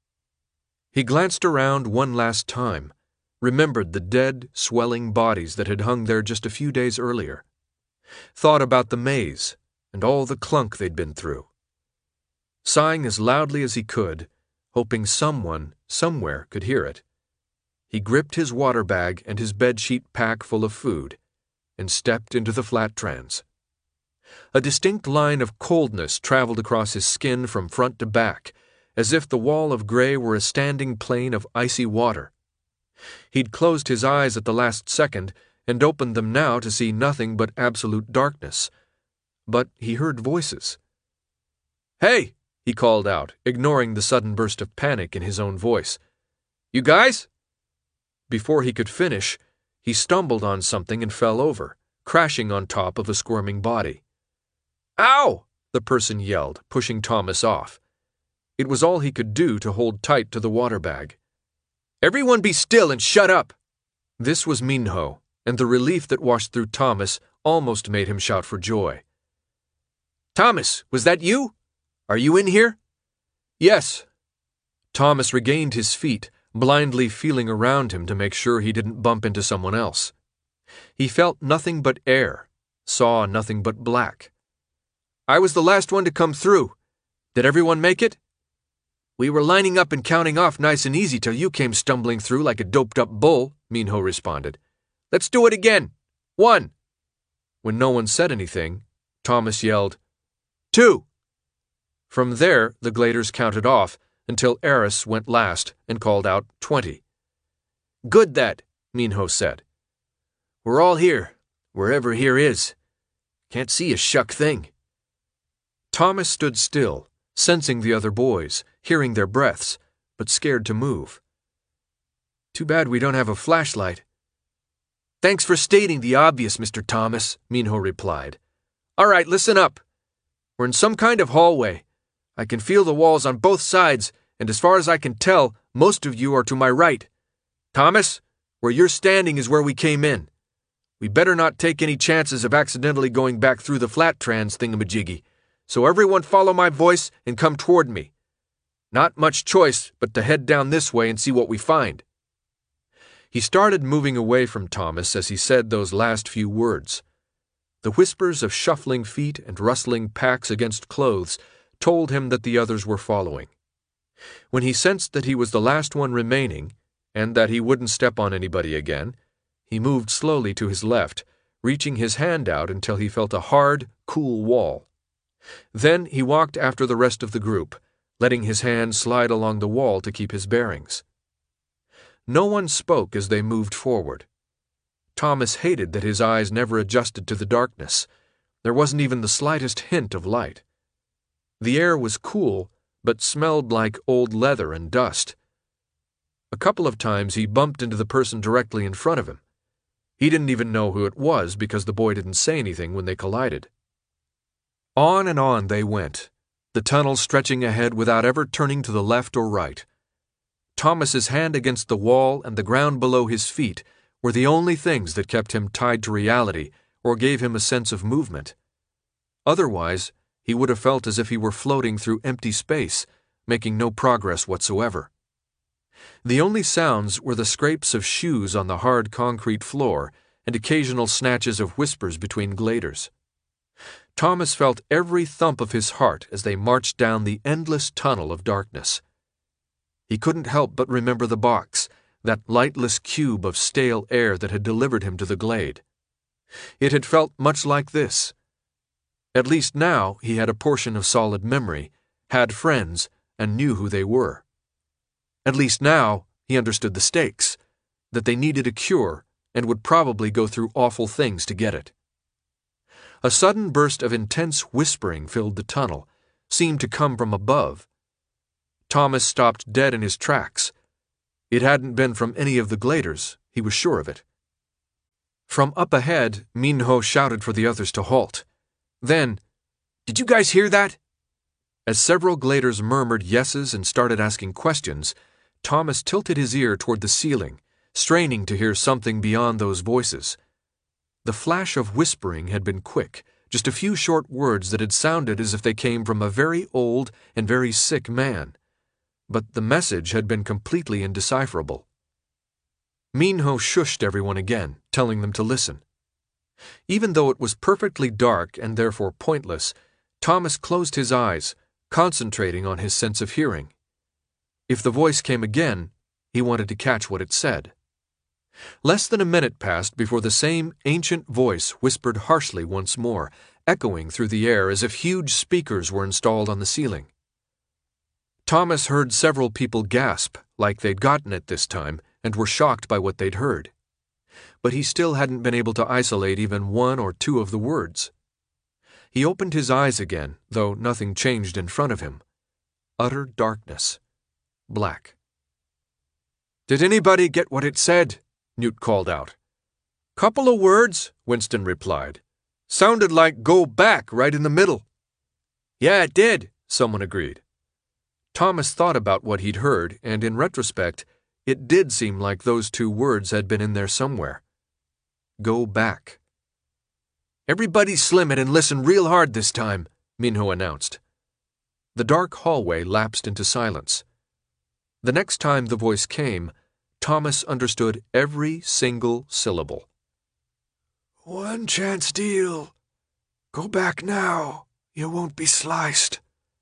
He glanced around one last time, remembered the dead, swelling bodies that had hung there just a few days earlier, thought about the maze and all the clunk they'd been through. Sighing as loudly as he could, hoping someone, somewhere, could hear it, he gripped his water bag and his bedsheet pack full of food and stepped into the flat trans. A distinct line of coldness traveled across his skin from front to back, as if the wall of gray were a standing plain of icy water. He'd closed his eyes at the last second and opened them now to see nothing but absolute darkness. But he heard voices. "Hey!" he called out, ignoring the sudden burst of panic in his own voice. "You guys?" Before he could finish, he stumbled on something and fell over, crashing on top of a squirming body. "Ow!" the person yelled, pushing Thomas off. It was all he could do to hold tight to the water bag. "Everyone be still and shut up!" This was Minho, and the relief that washed through Thomas almost made him shout for joy. "Thomas, was that you? Are you in here?" "Yes." Thomas regained his feet, blindly feeling around him to make sure he didn't bump into someone else. He felt nothing but air, saw nothing but black. "I was the last one to come through. Did everyone make it?" "We were lining up and counting off nice and easy till you came stumbling through like a doped-up bull," Minho responded. "Let's do it again. One." When no one said anything, Thomas yelled, "Two." From there, the gladers counted off until Eris went last and called out twenty. "Good that," Minho said. "We're all here, wherever here is. Can't see a shuck thing." Thomas stood still, sensing the other boys, hearing their breaths, but scared to move. "Too bad we don't have a flashlight." "Thanks for stating the obvious, Mister Thomas," Minho replied. "All right, listen up. We're in some kind of hallway. I can feel the walls on both sides, and as far as I can tell, most of you are to my right. Thomas, where you're standing is where we came in. We better not take any chances of accidentally going back through the flat trans thingamajiggy, so everyone follow my voice and come toward me. Not much choice but to head down this way and see what we find." He started moving away from Thomas as he said those last few words. The whispers of shuffling feet and rustling packs against clothes told him that the others were following. When he sensed that he was the last one remaining, and that he wouldn't step on anybody again, he moved slowly to his left, reaching his hand out until he felt a hard, cool wall. Then he walked after the rest of the group, letting his hand slide along the wall to keep his bearings. No one spoke as they moved forward. Thomas hated that his eyes never adjusted to the darkness. There wasn't even the slightest hint of light. The air was cool, but smelled like old leather and dust. A couple of times he bumped into the person directly in front of him. He didn't even know who it was because the boy didn't say anything when they collided. On and on they went, the tunnel stretching ahead without ever turning to the left or right. Thomas's hand against the wall and the ground below his feet were the only things that kept him tied to reality or gave him a sense of movement. Otherwise, he would have felt as if he were floating through empty space, making no progress whatsoever. The only sounds were the scrapes of shoes on the hard concrete floor and occasional snatches of whispers between gladers. Thomas felt every thump of his heart as they marched down the endless tunnel of darkness. He couldn't help but remember the box, that lightless cube of stale air that had delivered him to the glade. It had felt much like this. At least now he had a portion of solid memory, had friends, and knew who they were. At least now he understood the stakes, that they needed a cure and would probably go through awful things to get it. A sudden burst of intense whispering filled the tunnel, seemed to come from above. Thomas stopped dead in his tracks. It hadn't been from any of the gladers, he was sure of it. From up ahead, Minho shouted for the others to halt. Then, "Did you guys hear that?" As several gladers murmured yeses and started asking questions, Thomas tilted his ear toward the ceiling, straining to hear something beyond those voices. The flash of whispering had been quick, just a few short words that had sounded as if they came from a very old and very sick man. But the message had been completely indecipherable. Minho shushed everyone again, telling them to listen. Even though it was perfectly dark and therefore pointless, Thomas closed his eyes, concentrating on his sense of hearing. If the voice came again, he wanted to catch what it said. Less than a minute passed before the same ancient voice whispered harshly once more, echoing through the air as if huge speakers were installed on the ceiling. Thomas heard several people gasp, like they'd gotten it this time, and were shocked by what they'd heard. But he still hadn't been able to isolate even one or two of the words. He opened his eyes again, though nothing changed in front of him. Utter darkness. Black. "Did anybody get what it said?" Newt called out. "Couple of words," Winston replied. "Sounded like 'go back' right in the middle." "Yeah, it did," someone agreed. Thomas thought about what he'd heard, and in retrospect, it did seem like those two words had been in there somewhere. Go back. "Everybody slim it and listen real hard this time," Minho announced. The dark hallway lapsed into silence. The next time the voice came, Thomas understood every single syllable. One chance deal. Go back now. You won't be sliced.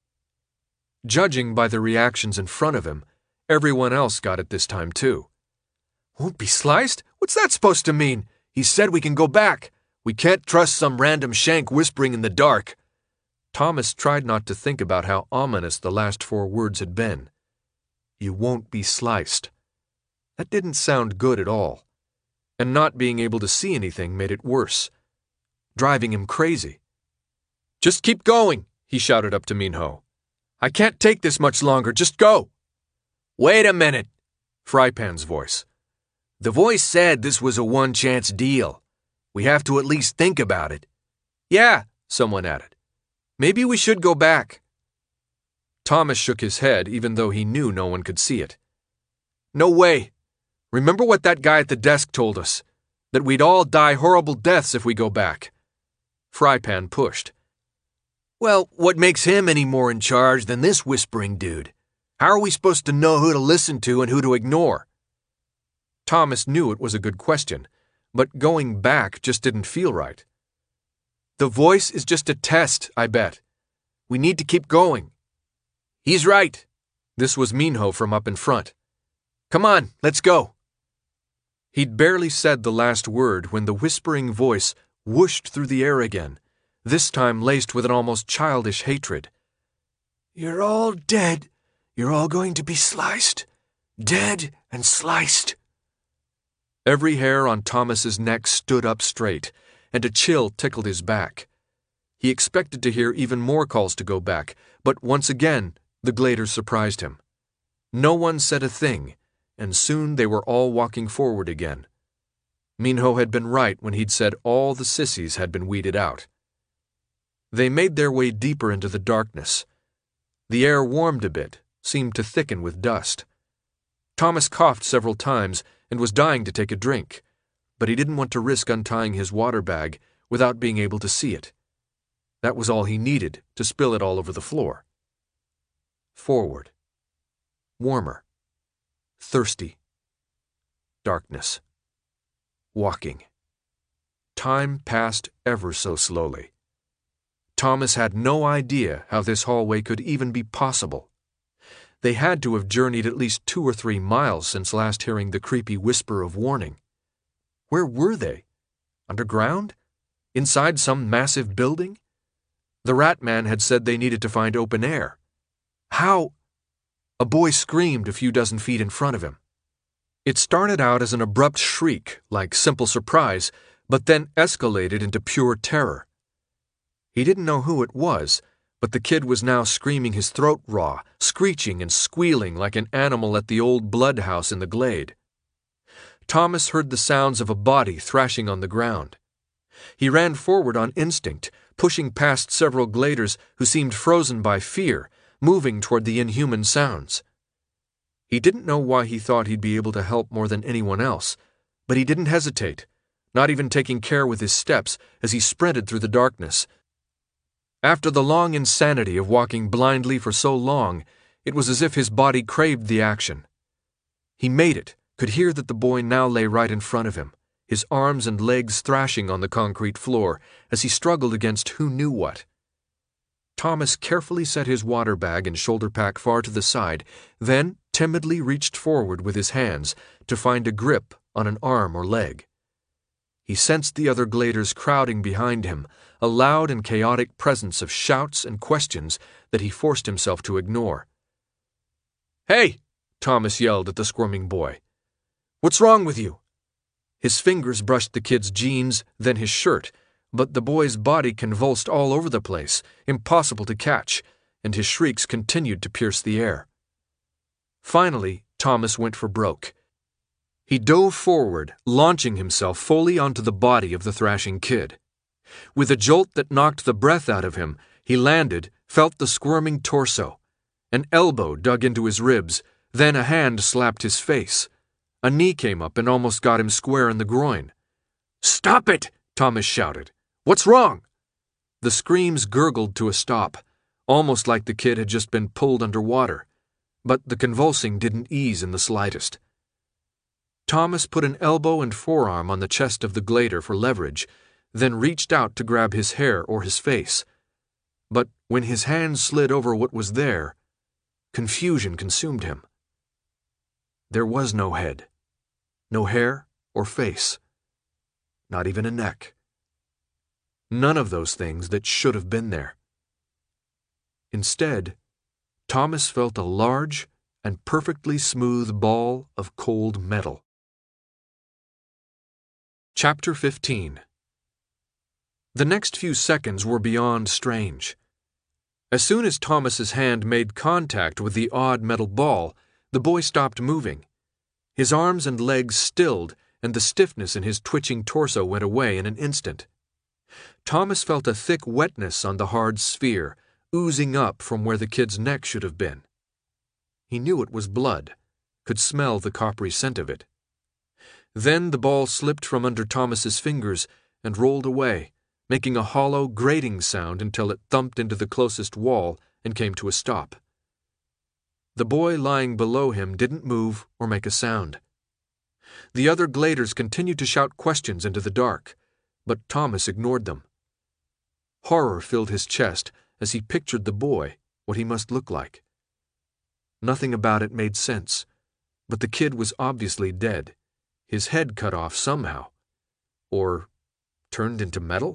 Judging by the reactions in front of him, everyone else got it this time too. Won't be sliced? What's that supposed to mean? He said we can go back. We can't trust some random shank whispering in the dark. Thomas tried not to think about how ominous the last four words had been. You won't be sliced. That didn't sound good at all. And not being able to see anything made it worse, driving him crazy. Just keep going, he shouted up to Minho. I can't take this much longer. Just go. Wait a minute, Frypan's voice. The voice said this was a one-chance deal. We have to at least think about it. Yeah, someone added. Maybe we should go back. Thomas shook his head even though he knew no one could see it. No way. Remember what that guy at the desk told us? That we'd all die horrible deaths if we go back. Frypan pushed. Well, what makes him any more in charge than this whispering dude? How are we supposed to know who to listen to and who to ignore? Thomas knew it was a good question, but going back just didn't feel right. The voice is just a test, I bet. We need to keep going. He's right. This was Minho from up in front. Come on, let's go. He'd barely said the last word when the whispering voice whooshed through the air again, this time laced with an almost childish hatred. You're all dead. You're all going to be sliced. Dead and sliced. Every hair on Thomas's neck stood up straight, and a chill tickled his back. He expected to hear even more calls to go back, but once again, the Gladers surprised him. No one said a thing, and soon they were all walking forward again. Minho had been right when he'd said all the sissies had been weeded out. They made their way deeper into the darkness. The air warmed a bit, seemed to thicken with dust. Thomas coughed several times and was dying to take a drink, but he didn't want to risk untying his water bag without being able to see it. That was all he needed to spill it all over the floor. Forward. Warmer. Thirsty. Darkness. Walking. Time passed ever so slowly. Thomas had no idea how this hallway could even be possible. They had to have journeyed at least two or three miles since last hearing the creepy whisper of warning. Where were they? Underground? Inside some massive building? The Rat Man had said they needed to find open air. How? A boy screamed a few dozen feet in front of him. It started out as an abrupt shriek, like simple surprise, but then escalated into pure terror. He didn't know who it was, but the kid was now screaming his throat raw, screeching and squealing like an animal at the old blood house in the glade. Thomas heard the sounds of a body thrashing on the ground. He ran forward on instinct, pushing past several Gladers who seemed frozen by fear, moving toward the inhuman sounds. He didn't know why he thought he'd be able to help more than anyone else, but he didn't hesitate, not even taking care with his steps as he sprinted through the darkness. After the long insanity of walking blindly for so long, it was as if his body craved the action. He made it, could hear that the boy now lay right in front of him, his arms and legs thrashing on the concrete floor as he struggled against who knew what. Thomas carefully set his water bag and shoulder pack far to the side, then timidly reached forward with his hands to find a grip on an arm or leg. He sensed the other Gladers crowding behind him, a loud and chaotic presence of shouts and questions that he forced himself to ignore. "Hey!" Thomas yelled at the squirming boy. "What's wrong with you?" His fingers brushed the kid's jeans, then his shirt, but the boy's body convulsed all over the place, impossible to catch, and his shrieks continued to pierce the air. Finally, Thomas went for broke. He dove forward, launching himself fully onto the body of the thrashing kid. With a jolt that knocked the breath out of him, he landed, felt the squirming torso. An elbow dug into his ribs, then a hand slapped his face. A knee came up and almost got him square in the groin. "Stop it!" Thomas shouted. "What's wrong?" The screams gurgled to a stop, almost like the kid had just been pulled underwater. but the convulsing didn't ease in the slightest. Thomas put an elbow and forearm on the chest of the glader for leverage, then reached out to grab his hair or his face. But when his hand slid over what was there, confusion consumed him. There was no head, no hair or face, not even a neck. None of those things that should have been there. Instead, Thomas felt a large and perfectly smooth ball of cold metal. Chapter fifteen. The next few seconds were beyond strange. As soon as Thomas's hand made contact with the odd metal ball, the boy stopped moving. His arms and legs stilled, and the stiffness in his twitching torso went away in an instant. Thomas felt a thick wetness on the hard sphere, oozing up from where the kid's neck should have been. He knew it was blood, could smell the coppery scent of it. Then the ball slipped from under Thomas's fingers and rolled away, making a hollow, grating sound until it thumped into the closest wall and came to a stop. The boy lying below him didn't move or make a sound. The other gladers continued to shout questions into the dark, but Thomas ignored them. Horror filled his chest as he pictured the boy, what he must look like. Nothing about it made sense, but the kid was obviously dead, his head cut off somehow. Or turned into metal?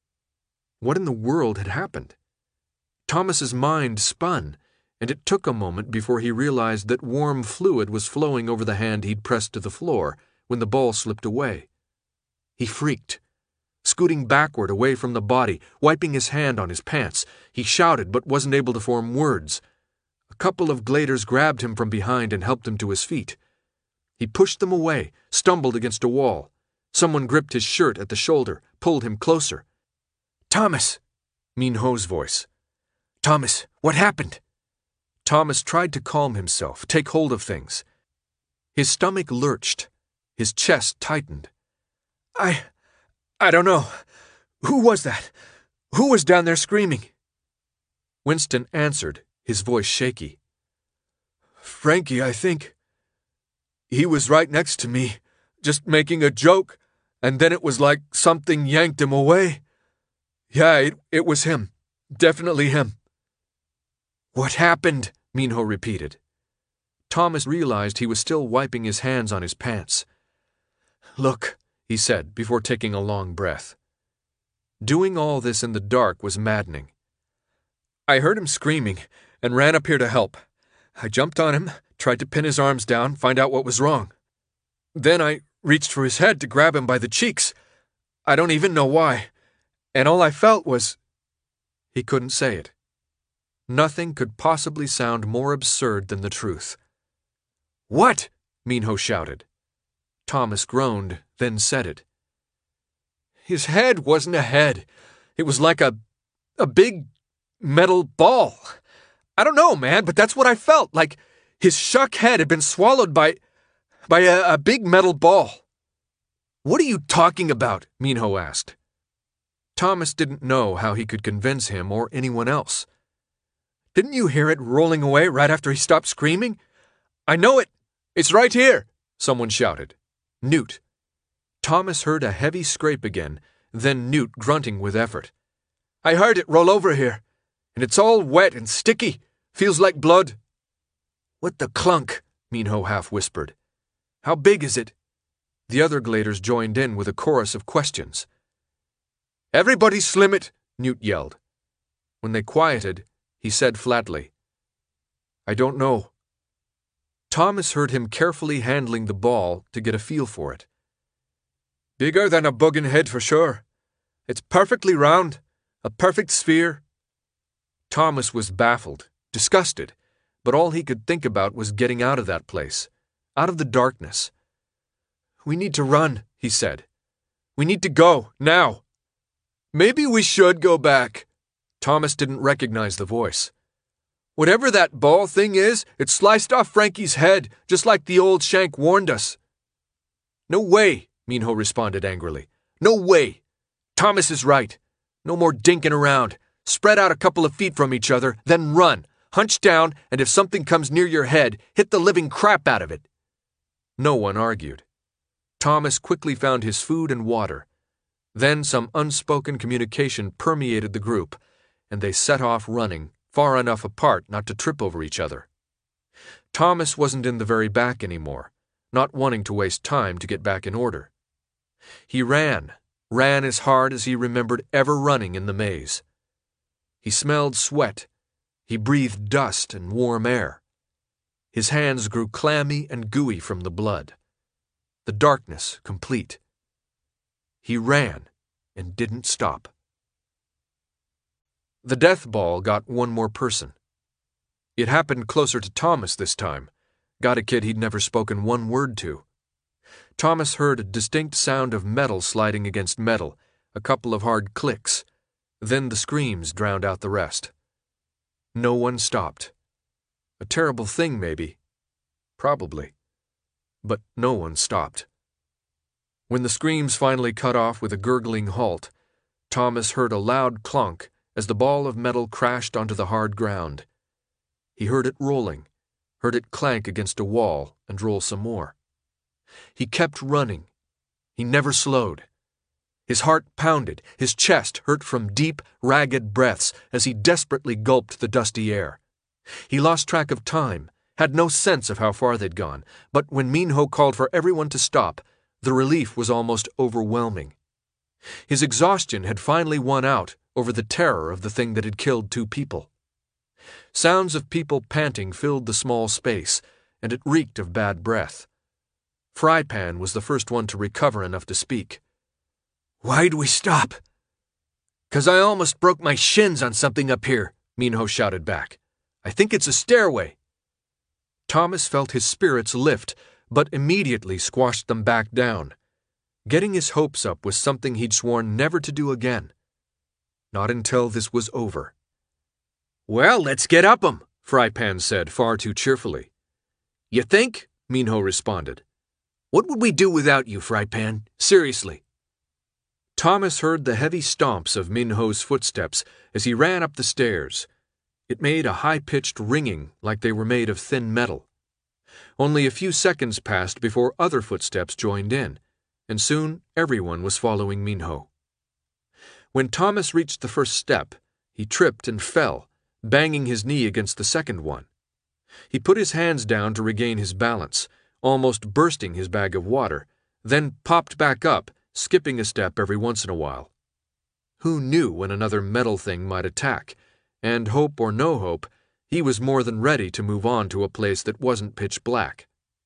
What in the world had happened? Thomas's mind spun, and it took a moment before he realized that warm fluid was flowing over the hand he'd pressed to the floor when the ball slipped away. He freaked. Scooting backward away from the body, wiping his hand on his pants, he shouted but wasn't able to form words. A couple of gladers grabbed him from behind and helped him to his feet. He pushed them away, stumbled against a wall. Someone gripped his shirt at the shoulder, pulled him closer. "Thomas!" Min Ho's voice. "Thomas, what happened?" Thomas tried to calm himself, take hold of things. His stomach lurched. His chest tightened. I... I don't know. Who was that? Who was down there screaming?" Winston answered, his voice shaky. "Frankie, I think. He was right next to me, just making a joke, and then it was like something yanked him away. Yeah, it, it was him. Definitely him." "What happened?" Min Ho repeated. Thomas realized he was still wiping his hands on his pants. "Look," he said before taking a long breath. Doing all this in the dark was maddening. "I heard him screaming and ran up here to help. I jumped on him, tried to pin his arms down, find out what was wrong. Then I reached for his head to grab him by the cheeks. I don't even know why. And all I felt was..." He couldn't say it. Nothing could possibly sound more absurd than the truth. "What?" Min Ho shouted. Thomas groaned, then said it. "His head wasn't a head. It was like a... a big metal ball. I don't know, man, but that's what I felt, like his shuck head had been swallowed by... by a, a big metal ball." "What are you talking about?" Min Ho asked. Thomas didn't know how he could convince him or anyone else. "Didn't you hear it rolling away right after he stopped screaming? I know it. It's right here," someone shouted. Newt. Thomas heard a heavy scrape again, then Newt grunting with effort. "I heard it roll over here, and it's all wet and sticky. Feels like blood." "What the clunk?" Min Ho half whispered. "How big is it?" The other gladers joined in with a chorus of questions. "Everybody slim it," Newt yelled. When they quieted, he said flatly, "I don't know." Thomas heard him carefully handling the ball to get a feel for it. "Bigger than a buggin' head for sure. It's perfectly round, a perfect sphere." Thomas was baffled, disgusted, but all he could think about was getting out of that place, out of the darkness. "We need to run," he said. "We need to go, now." "Maybe we should go back." Thomas didn't recognize the voice. "Whatever that ball thing is, it sliced off Frankie's head, just like the old Shank warned us." "No way," Min Ho responded angrily. "No way. Thomas is right. No more dinking around. Spread out a couple of feet from each other, then run. Hunch down, and if something comes near your head, hit the living crap out of it." No one argued. Thomas quickly found his food and water. Then some unspoken communication permeated the group, and they set off running, far enough apart not to trip over each other. Thomas wasn't in the very back anymore, not wanting to waste time to get back in order. He ran, ran as hard as he remembered ever running in the maze. He smelled sweat. He breathed dust and warm air. His hands grew clammy and gooey from the blood. The darkness complete. He ran and didn't stop. The death ball got one more person. It happened closer to Thomas this time, got a kid he'd never spoken one word to. Thomas heard a distinct sound of metal sliding against metal, a couple of hard clicks. Then the screams drowned out the rest. No one stopped. A terrible thing, maybe. Probably. But no one stopped. When the screams finally cut off with a gurgling halt, Thomas heard a loud clunk as the ball of metal crashed onto the hard ground. He heard it rolling, heard it clank against a wall and roll some more. He kept running. He never slowed. His heart pounded, his chest hurt from deep, ragged breaths as he desperately gulped the dusty air. He lost track of time, had no sense of how far they'd gone, but when Minho called for everyone to stop, the relief was almost overwhelming. His exhaustion had finally won out over the terror of the thing that had killed two people. Sounds of people panting filled the small space, and it reeked of bad breath. Frypan was the first one to recover enough to speak. "Why'd we stop?" "'Cause I almost broke my shins on something up here," Minho shouted back. "I think it's a stairway." Thomas felt his spirits lift, but immediately squashed them back down. Getting his hopes up was something he'd sworn never to do again. Not until this was over. "Well, let's get up 'em," Frypan said far too cheerfully. "You think?" Minho responded. "What would we do without you, Frypan? Seriously." Thomas heard the heavy stomps of Minho's footsteps as he ran up the stairs. It made a high-pitched ringing like they were made of thin metal. Only a few seconds passed before other footsteps joined in, and soon everyone was following Minho. When Thomas reached the first step, he tripped and fell, banging his knee against the second one. He put his hands down to regain his balance, almost bursting his bag of water, then popped back up, skipping a step every once in a while. Who knew when another metal thing might attack, and hope or no hope, he was more than ready to move on to a place that wasn't pitch black.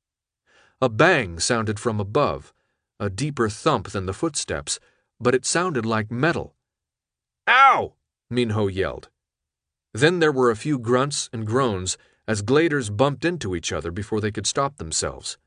A bang sounded from above, a deeper thump than the footsteps, but it sounded like metal. "Ow!" Minho yelled. Then there were a few grunts and groans as gliders bumped into each other before they could stop themselves.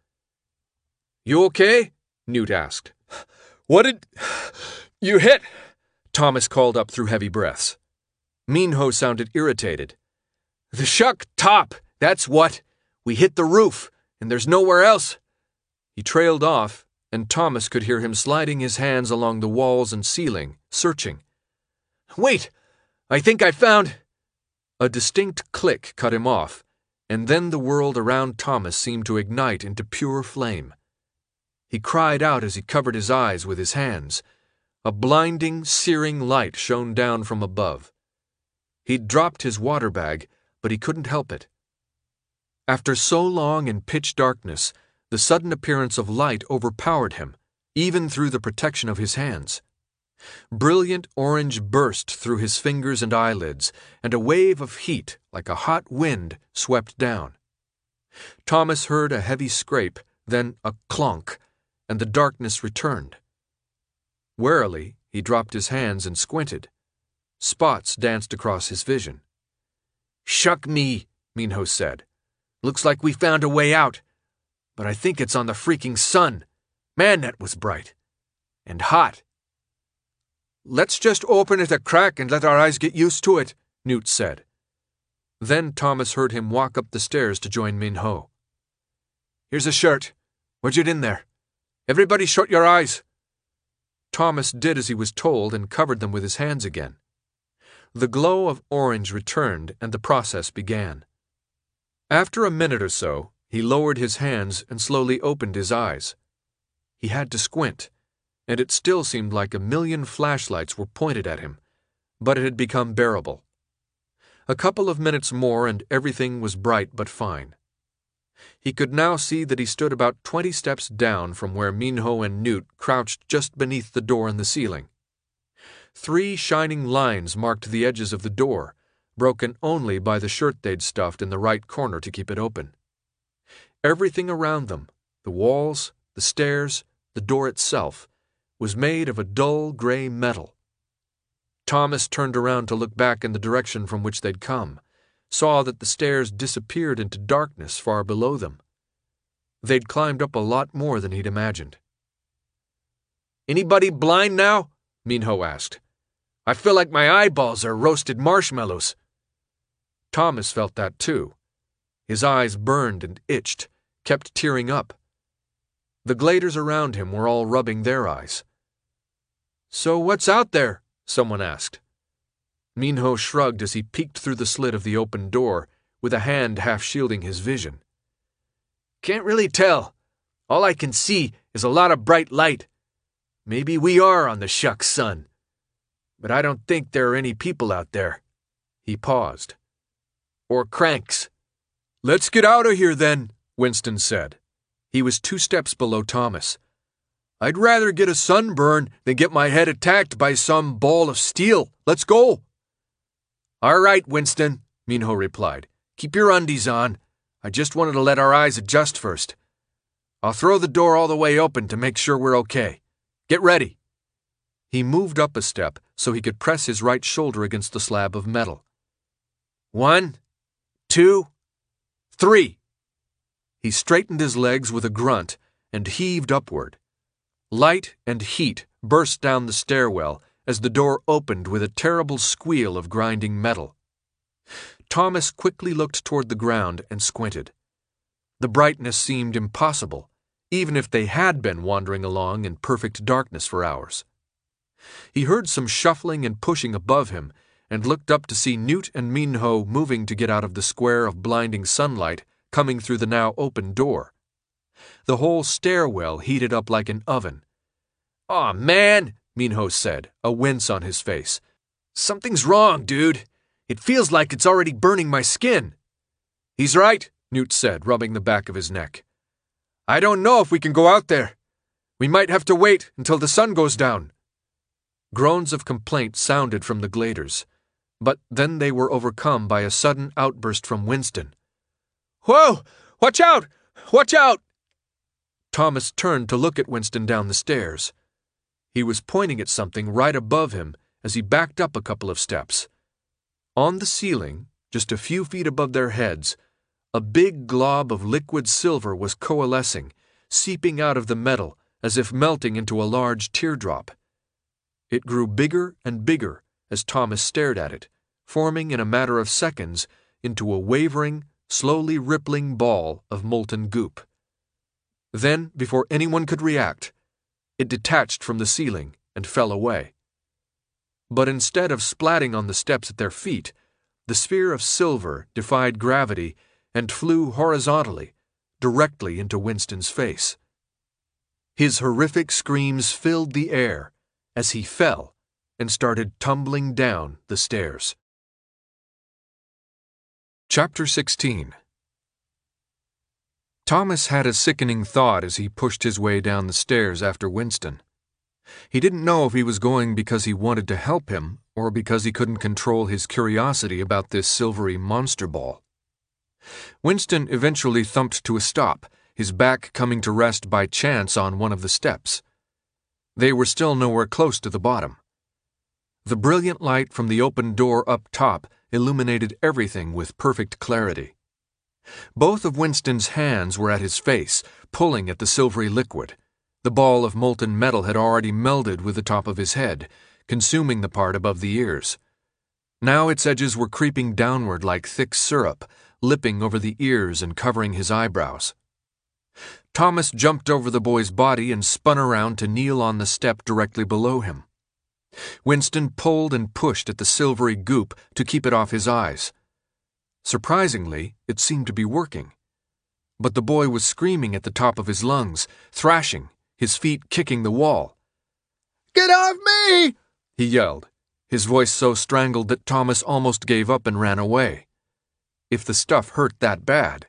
"You okay?" Newt asked. "What did you hit?" Thomas called up through heavy breaths. Minho sounded irritated. "The shuck top, that's what. We hit the roof, and there's nowhere else." He trailed off, and Thomas could hear him sliding his hands along the walls and ceiling, searching. "Wait, I think I found—" A distinct click cut him off, and then the world around Thomas seemed to ignite into pure flame. He cried out as he covered his eyes with his hands. A blinding, searing light shone down from above. He'd dropped his water bag, but he couldn't help it. After so long in pitch darkness, the sudden appearance of light overpowered him, even through the protection of his hands. Brilliant orange burst through his fingers and eyelids, and a wave of heat, like a hot wind, swept down. Thomas heard a heavy scrape, then a clonk, and the darkness returned. Warily, he dropped his hands and squinted. Spots danced across his vision. "Shuck me," Minho said. "Looks like we found a way out. But I think it's on the freaking sun. Man, that was bright. And hot." "Let's just open it a crack and let our eyes get used to it," Newt said. Then Thomas heard him walk up the stairs to join Minho. "Here's a shirt. Wedge it in there. Everybody shut your eyes." Thomas did as he was told and covered them with his hands again. the glow of orange returned and the process began. After a minute or so, he lowered his hands and slowly opened his eyes. He had to squint, and it still seemed like a million flashlights were pointed at him, but it had become bearable. A couple of minutes more and everything was bright but fine. He could now see that he stood about twenty steps down from where Minho and Newt crouched just beneath the door in the ceiling. Three shining lines marked the edges of the door, broken only by the shirt they'd stuffed in the right corner to keep it open. Everything around them, the walls, the stairs, the door itself, was made of a dull gray metal. Thomas turned around to look back in the direction from which they'd come, saw that the stairs disappeared into darkness far below them. They'd climbed up a lot more than he'd imagined. "Anybody blind now?" Minho asked. "I feel like my eyeballs are roasted marshmallows." Thomas felt that too. His eyes burned and itched, kept tearing up. The gladers around him were all rubbing their eyes. "So what's out there?" someone asked. Minho shrugged as he peeked through the slit of the open door, with a hand half shielding his vision. "Can't really tell. All I can see is a lot of bright light. Maybe we are on the shucks, son. But I don't think there are any people out there." He paused. "Or cranks." "Let's get out of here then," Winston said. He was two steps below Thomas. "I'd rather get a sunburn than get my head attacked by some ball of steel. Let's go." "All right, Winston," Minho replied. "Keep your undies on. I just wanted to let our eyes adjust first. I'll throw the door all the way open to make sure we're okay. Get ready." He moved up a step so he could press his right shoulder against the slab of metal. One, two, three. He straightened his legs with a grunt and heaved upward. Light and heat burst down the stairwell as the door opened with a terrible squeal of grinding metal. Thomas quickly looked toward the ground and squinted. The brightness seemed impossible, even if they had been wandering along in perfect darkness for hours. He heard some shuffling and pushing above him and looked up to see Newt and Minho moving to get out of the square of blinding sunlight coming through the now open door. The whole stairwell heated up like an oven. "Aw, man," Minho said, a wince on his face. "Something's wrong, dude. It feels like it's already burning my skin." "He's right," Newt said, rubbing the back of his neck. "I don't know if we can go out there. We might have to wait until the sun goes down." Groans of complaint sounded from the gladers, but then they were overcome by a sudden outburst from Winston. "Whoa! Watch out! Watch out!" Thomas turned to look at Winston down the stairs. He was pointing at something right above him as he backed up a couple of steps. On the ceiling, just a few feet above their heads, a big glob of liquid silver was coalescing, seeping out of the metal as if melting into a large teardrop. It grew bigger and bigger as Thomas stared at it, forming in a matter of seconds into a wavering, slowly rippling ball of molten goop. Then, before anyone could react, it detached from the ceiling and fell away. But instead of splatting on the steps at their feet, the sphere of silver defied gravity and flew horizontally, directly into Winston's face. His horrific screams filled the air as he fell and started tumbling down the stairs. Chapter sixteen. Thomas had a sickening thought as he pushed his way down the stairs after Winston. He didn't know if he was going because he wanted to help him or because he couldn't control his curiosity about this silvery monster ball. Winston eventually thumped to a stop, his back coming to rest by chance on one of the steps. They were still nowhere close to the bottom. The brilliant light from the open door up top illuminated everything with perfect clarity. Both of Winston's hands were at his face, pulling at the silvery liquid. The ball of molten metal had already melded with the top of his head, consuming the part above the ears. Now its edges were creeping downward like thick syrup, lipping over the ears and covering his eyebrows. Thomas jumped over the boy's body and spun around to kneel on the step directly below him. Winston pulled and pushed at the silvery goop to keep it off his eyes. Surprisingly, it seemed to be working. But the boy was screaming at the top of his lungs, thrashing, his feet kicking the wall. "Get off me!" he yelled, his voice so strangled that Thomas almost gave up and ran away. If the stuff hurt that bad.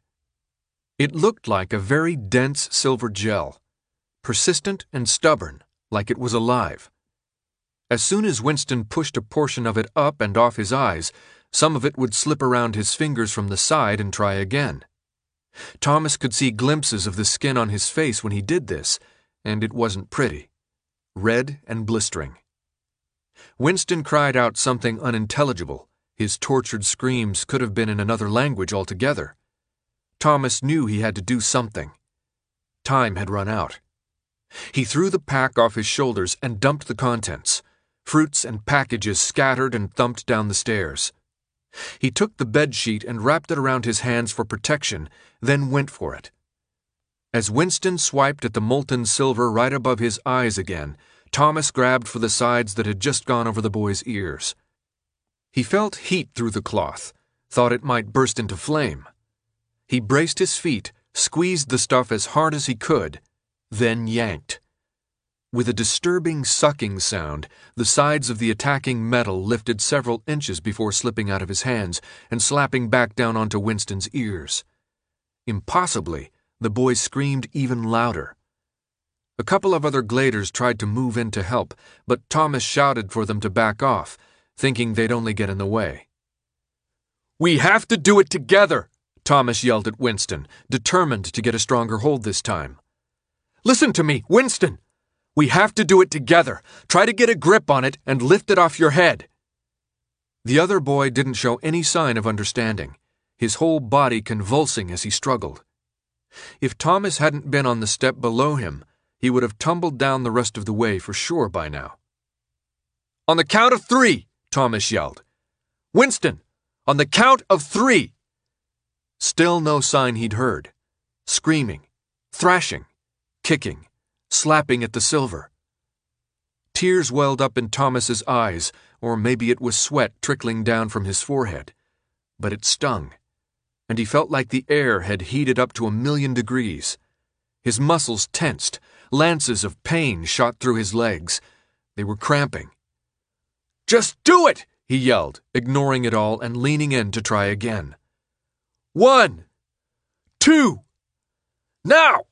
It looked like a very dense silver gel, persistent and stubborn, like it was alive. As soon as Winston pushed a portion of it up and off his eyes, some of it would slip around his fingers from the side and try again. Thomas could see glimpses of the skin on his face when he did this, and it wasn't pretty. Red and blistering. Winston cried out something unintelligible. His tortured screams could have been in another language altogether. Thomas knew he had to do something. Time had run out. He threw the pack off his shoulders and dumped the contents. Fruits and packages scattered and thumped down the stairs. He took the bedsheet and wrapped it around his hands for protection, then went for it. As Winston swiped at the molten silver right above his eyes again, Thomas grabbed for the sides that had just gone over the boy's ears. He felt heat through the cloth, thought it might burst into flame. He braced his feet, squeezed the stuff as hard as he could, then yanked. With a disturbing sucking sound, the sides of the attacking metal lifted several inches before slipping out of his hands and slapping back down onto Winston's ears. Impossibly, the boy screamed even louder. A couple of other gladers tried to move in to help, but Thomas shouted for them to back off, thinking they'd only get in the way. "We have to do it together!" Thomas yelled at Winston, determined to get a stronger hold this time. "Listen to me, Winston! We have to do it together. Try to get a grip on it and lift it off your head." The other boy didn't show any sign of understanding, his whole body convulsing as he struggled. If Thomas hadn't been on the step below him, he would have tumbled down the rest of the way for sure by now. "On the count of three," Thomas yelled. "Winston, on the count of three!" Still no sign he'd heard. Screaming, thrashing, kicking, slapping at the silver. Tears welled up in Thomas's eyes, or maybe it was sweat trickling down from his forehead. But it stung, and he felt like the air had heated up to a million degrees. His muscles tensed, lances of pain shot through his legs. They were cramping. "Just do it!" he yelled, ignoring it all and leaning in to try again. "One! Two! Now!"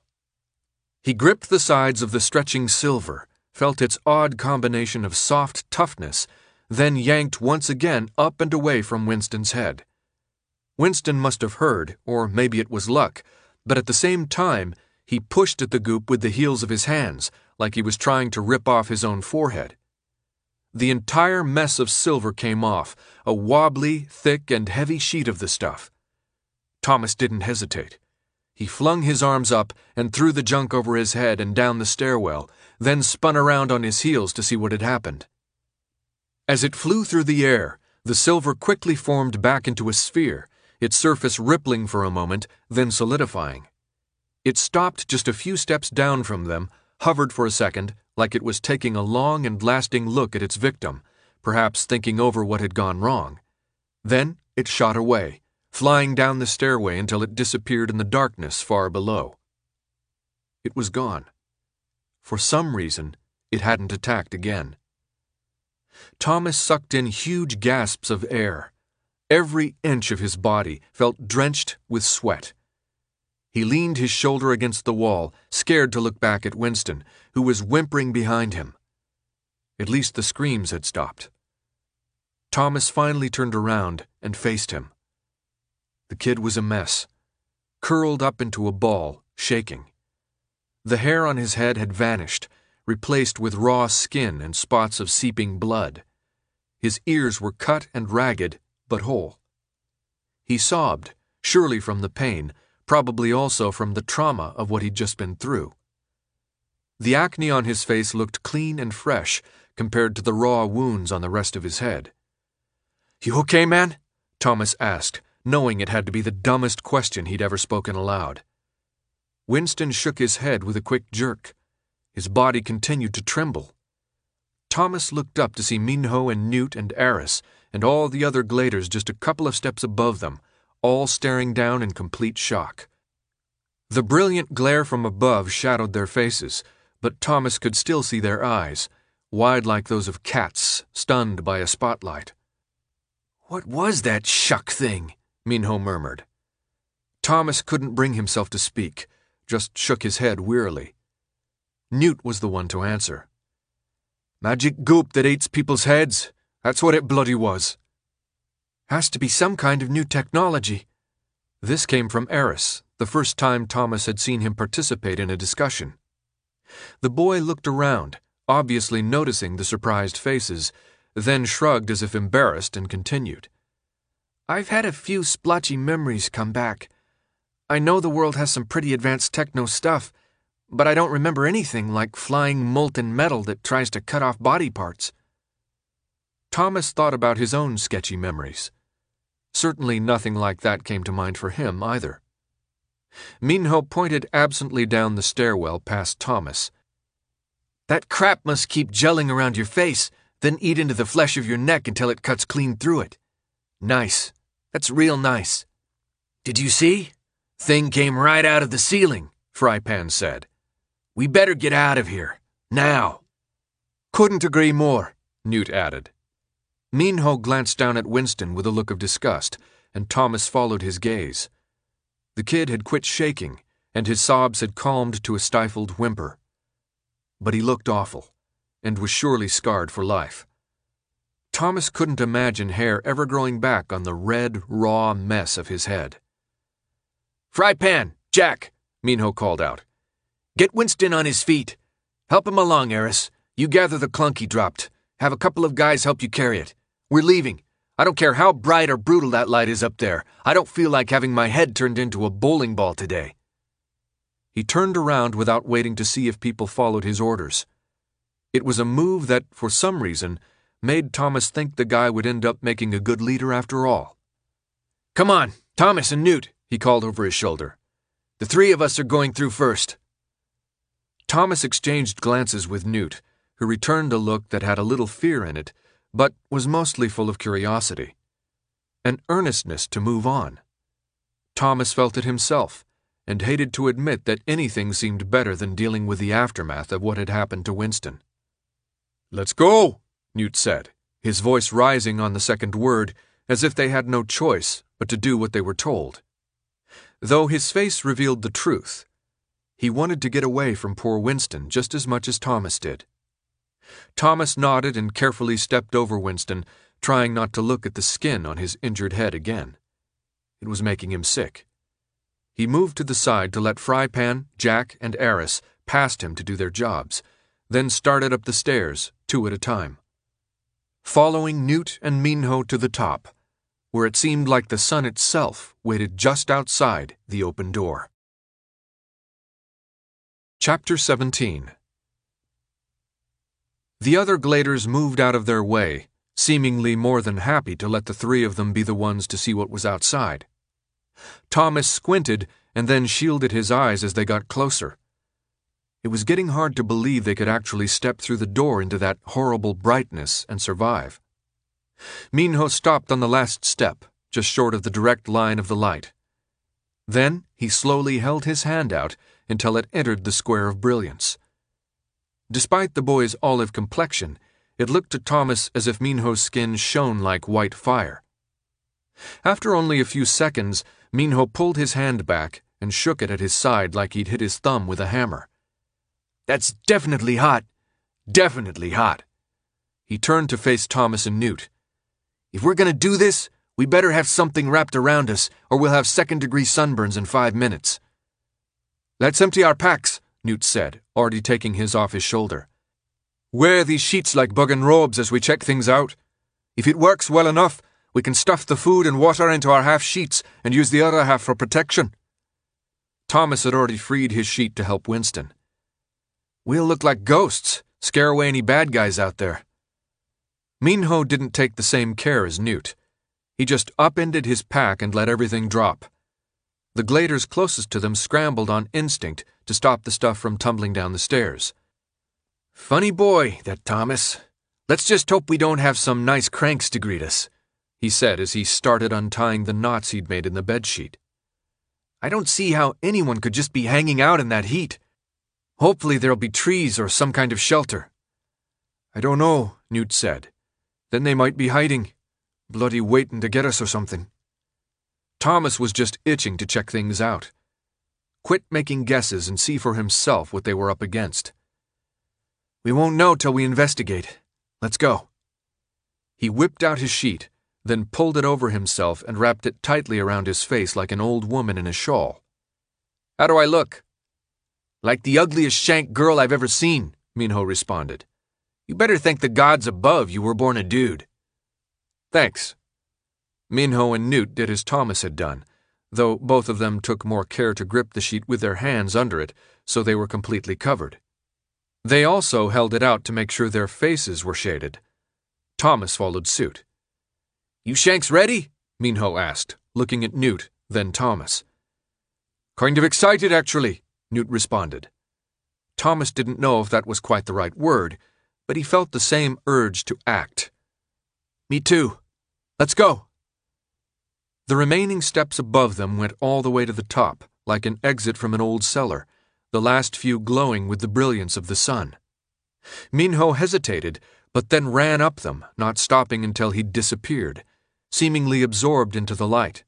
He gripped the sides of the stretching silver, felt its odd combination of soft toughness, then yanked once again up and away from Winston's head. Winston must have heard, or maybe it was luck, but at the same time, he pushed at the goop with the heels of his hands, like he was trying to rip off his own forehead. The entire mess of silver came off, a wobbly, thick, and heavy sheet of the stuff. Thomas didn't hesitate. He flung his arms up and threw the junk over his head and down the stairwell, then spun around on his heels to see what had happened. As it flew through the air, the silver quickly formed back into a sphere, its surface rippling for a moment, then solidifying. It stopped just a few steps down from them, hovered for a second, like it was taking a long and lasting look at its victim, perhaps thinking over what had gone wrong. Then it shot away, flying down the stairway until it disappeared in the darkness far below. It was gone. For some reason, it hadn't attacked again. Thomas sucked in huge gasps of air. Every inch of his body felt drenched with sweat. He leaned his shoulder against the wall, scared to look back at Winston, who was whimpering behind him. At least the screams had stopped. Thomas finally turned around and faced him. The kid was a mess, curled up into a ball, shaking. The hair on his head had vanished, replaced with raw skin and spots of seeping blood. His ears were cut and ragged, but whole. He sobbed, surely from the pain, probably also from the trauma of what he'd just been through. The acne on his face looked clean and fresh compared to the raw wounds on the rest of his head. "You okay, man?" Thomas asked, knowing it had to be the dumbest question he'd ever spoken aloud. Winston shook his head with a quick jerk. His body continued to tremble. Thomas looked up to see Minho and Newt and Eris and all the other gladers just a couple of steps above them, all staring down in complete shock. The brilliant glare from above shadowed their faces, but Thomas could still see their eyes, wide like those of cats stunned by a spotlight. "What was that shuck thing?" Minho murmured. Thomas couldn't bring himself to speak, just shook his head wearily. Newt was the one to answer. "Magic goop that eats people's heads. That's what it bloody was." "Has to be some kind of new technology." This came from Eris, the first time Thomas had seen him participate in a discussion. The boy looked around, obviously noticing the surprised faces, then shrugged as if embarrassed and continued. "I've had a few splotchy memories come back. I know the world has some pretty advanced techno stuff, but I don't remember anything like flying molten metal that tries to cut off body parts." Thomas thought about his own sketchy memories. Certainly nothing like that came to mind for him either. Minho pointed absently down the stairwell past Thomas. "That crap must keep gelling around your face, then eat into the flesh of your neck until it cuts clean through it. Nice. That's real nice." "Did you see? Thing came right out of the ceiling," Frypan said. "We better get out of here. Now." "Couldn't agree more," Newt added. Minho glanced down at Winston with a look of disgust, and Thomas followed his gaze. The kid had quit shaking, and his sobs had calmed to a stifled whimper. But he looked awful, and was surely scarred for life. Thomas couldn't imagine hair ever growing back on the red, raw mess of his head. "Frypan, Jack," Minho called out. "Get Winston on his feet. Help him along, Eris. You gather the clunk he dropped. Have a couple of guys help you carry it. We're leaving. I don't care how bright or brutal that light is up there. I don't feel like having my head turned into a bowling ball today." He turned around without waiting to see if people followed his orders. It was a move that, for some reason, made Thomas think the guy would end up making a good leader after all. "Come on, Thomas and Newt," he called over his shoulder. "The three of us are going through first." Thomas exchanged glances with Newt, who returned a look that had a little fear in it, but was mostly full of curiosity. An earnestness to move on. Thomas felt it himself, and hated to admit that anything seemed better than dealing with the aftermath of what had happened to Winston. "Let's go," Newt said, his voice rising on the second word, as if they had no choice but to do what they were told. Though his face revealed the truth, he wanted to get away from poor Winston just as much as Thomas did. Thomas nodded and carefully stepped over Winston, trying not to look at the skin on his injured head again. It was making him sick. He moved to the side to let Frypan, Jack, and Eris past him to do their jobs, then started up the stairs, two at a time. Following Newt and Minho to the top, where it seemed like the sun itself waited just outside the open door. Chapter seventeen. The other gladers moved out of their way, seemingly more than happy to let the three of them be the ones to see what was outside. Thomas squinted and then shielded his eyes as they got closer. It was getting hard to believe they could actually step through the door into that horrible brightness and survive. Minho stopped on the last step, just short of the direct line of the light. Then he slowly held his hand out until it entered the square of brilliance. Despite the boy's olive complexion, it looked to Thomas as if Minho's skin shone like white fire. After only a few seconds, Minho pulled his hand back and shook it at his side like he'd hit his thumb with a hammer. "That's definitely hot. Definitely hot." He turned to face Thomas and Newt. "If we're going to do this, we better have something wrapped around us, or we'll have second-degree sunburns in five minutes. "Let's empty our packs," Newt said, already taking his off his shoulder. "Wear these sheets like bug and robes as we check things out. If it works well enough, we can stuff the food and water into our half sheets and use the other half for protection." Thomas had already freed his sheet to help Winston. "We'll look like ghosts, scare away any bad guys out there." Minho didn't take the same care as Newt. He just upended his pack and let everything drop. The gladers closest to them scrambled on instinct to stop the stuff from tumbling down the stairs. "Funny boy, that Thomas. Let's just hope we don't have some nice cranks to greet us, he said as he started untying the knots he'd made in the bedsheet. I don't see how anyone could just be hanging out in that heat. Hopefully there'll be trees or some kind of shelter. I don't know, Newt said. Then they might be hiding, bloody waiting to get us or something. Thomas was just itching to check things out. Quit making guesses and see for himself what they were up against. We won't know till we investigate. Let's go. He whipped out his sheet, then pulled it over himself and wrapped it tightly around his face like an old woman in a shawl. How do I look? Like the ugliest shank girl I've ever seen, Minho responded. You better thank the gods above you were born a dude. Thanks. Minho and Newt did as Thomas had done, though both of them took more care to grip the sheet with their hands under it so they were completely covered. They also held it out to make sure their faces were shaded. Thomas followed suit. You shanks ready? Minho asked, looking at Newt, then Thomas. Kind of excited, actually, Newt responded. Thomas didn't know if that was quite the right word, but he felt the same urge to act. Me too. Let's go. The remaining steps above them went all the way to the top, like an exit from an old cellar, the last few glowing with the brilliance of the sun. Minho hesitated, but then ran up them, not stopping until he'd disappeared, seemingly absorbed into the light.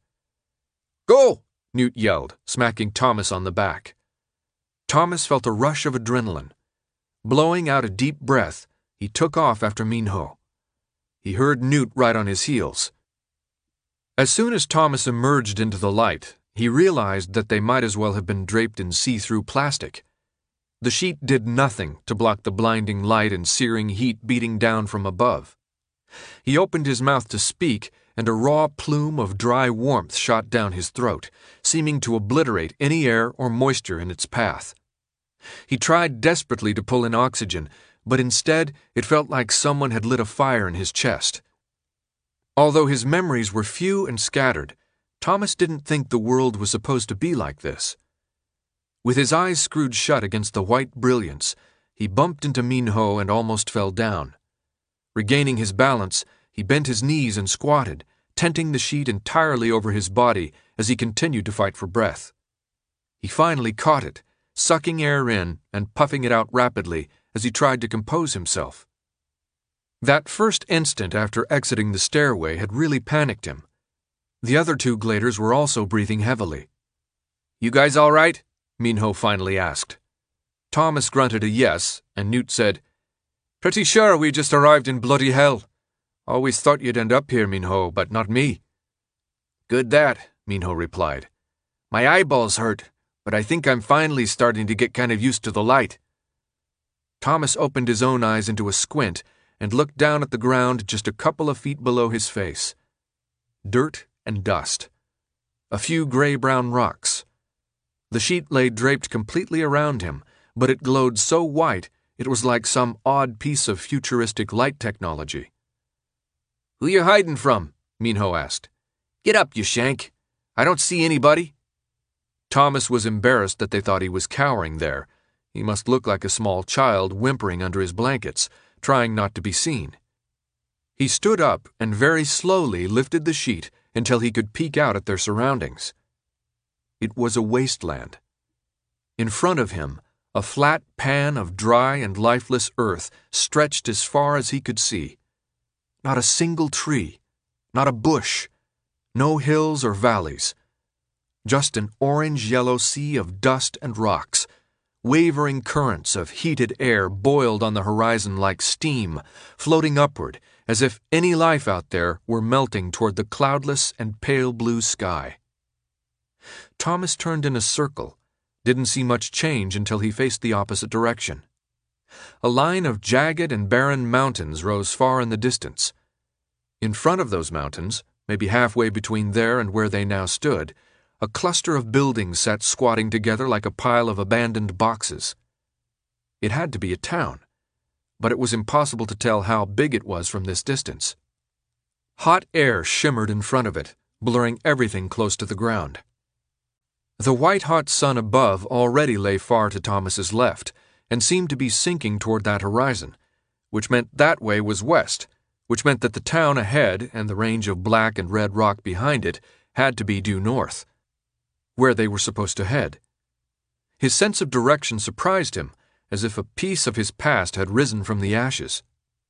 Go! Newt yelled, smacking Thomas on the back. Thomas felt a rush of adrenaline. Blowing out a deep breath, he took off after Minho. He heard Newt right on his heels. As soon as Thomas emerged into the light, he realized that they might as well have been draped in see-through plastic. The sheet did nothing to block the blinding light and searing heat beating down from above. He opened his mouth to speak, and a raw plume of dry warmth shot down his throat, seeming to obliterate any air or moisture in its path. He tried desperately to pull in oxygen, but instead it felt like someone had lit a fire in his chest. Although his memories were few and scattered, Thomas didn't think the world was supposed to be like this. With his eyes screwed shut against the white brilliance, he bumped into Minho and almost fell down. Regaining his balance, he bent his knees and squatted, tenting the sheet entirely over his body as he continued to fight for breath. He finally caught it, sucking air in and puffing it out rapidly as he tried to compose himself. That first instant after exiting the stairway had really panicked him. The other two gladers were also breathing heavily. You guys all right? Minho finally asked. Thomas grunted a yes, and Newt said, Pretty sure we just arrived in bloody hell. Always thought you'd end up here, Minho, but not me. Good that, Minho replied. My eyeballs hurt, but I think I'm finally starting to get kind of used to the light. Thomas opened his own eyes into a squint and looked down at the ground just a couple of feet below his face. Dirt and dust. A few gray-brown rocks. The sheet lay draped completely around him, but it glowed so white it was like some odd piece of futuristic light technology. Who you hiding from? Minho asked. Get up, you shank. I don't see anybody. Thomas was embarrassed that they thought he was cowering there. He must look like a small child whimpering under his blankets, trying not to be seen. He stood up and very slowly lifted the sheet until he could peek out at their surroundings. It was a wasteland. In front of him, a flat pan of dry and lifeless earth stretched as far as he could see. Not a single tree, not a bush, no hills or valleys. Just an orange-yellow sea of dust and rocks. Wavering currents of heated air boiled on the horizon like steam, floating upward as if any life out there were melting toward the cloudless and pale blue sky. Thomas turned in a circle, didn't see much change until he faced the opposite direction. A line of jagged and barren mountains rose far in the distance. In front of those mountains, maybe halfway between there and where they now stood, a cluster of buildings sat squatting together like a pile of abandoned boxes. It had to be a town, but it was impossible to tell how big it was from this distance. Hot air shimmered in front of it, blurring everything close to the ground. The white-hot sun above already lay far to Thomas's left and seemed to be sinking toward that horizon, which meant that way was west, which meant that the town ahead and the range of black and red rock behind it had to be due north, where they were supposed to head. His sense of direction surprised him, as if a piece of his past had risen from the ashes.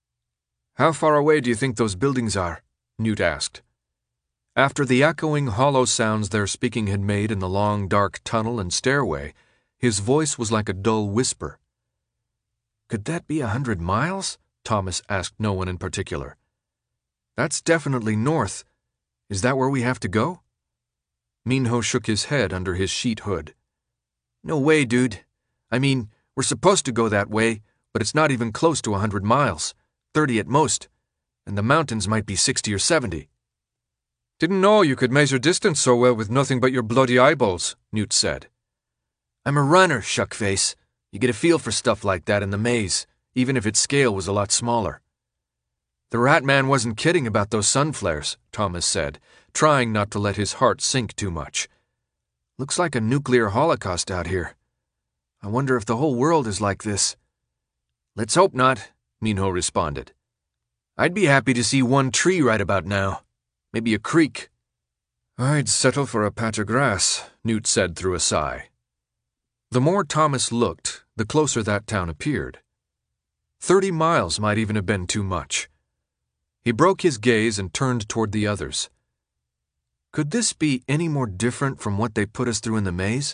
"How far away do you think those buildings are?" Newt asked. After the echoing, hollow sounds their speaking had made in the long, dark tunnel and stairway, his voice was like a dull whisper. "Could that be a hundred miles?" Thomas asked no one in particular. "That's definitely north. Is that where we have to go?" Minho shook his head under his sheet hood. "No way, dude. I mean, we're supposed to go that way, but it's not even close to a hundred miles. Thirty at most. And the mountains might be sixty or seventy." "Didn't know you could measure distance so well with nothing but your bloody eyeballs," Newt said. "I'm a runner, shuckface. You get a feel for stuff like that in the maze, even if its scale was a lot smaller." "The Rat Man wasn't kidding about those sun flares," Thomas said, trying not to let his heart sink too much. "Looks like a nuclear holocaust out here. I wonder if the whole world is like this." "Let's hope not," Minho responded. "I'd be happy to see one tree right about now. Maybe a creek." "I'd settle for a patch of grass," Newt said through a sigh. The more Thomas looked, the closer that town appeared. Thirty miles might even have been too much. He broke his gaze and turned toward the others. Could this be any more different from what they put us through in the maze?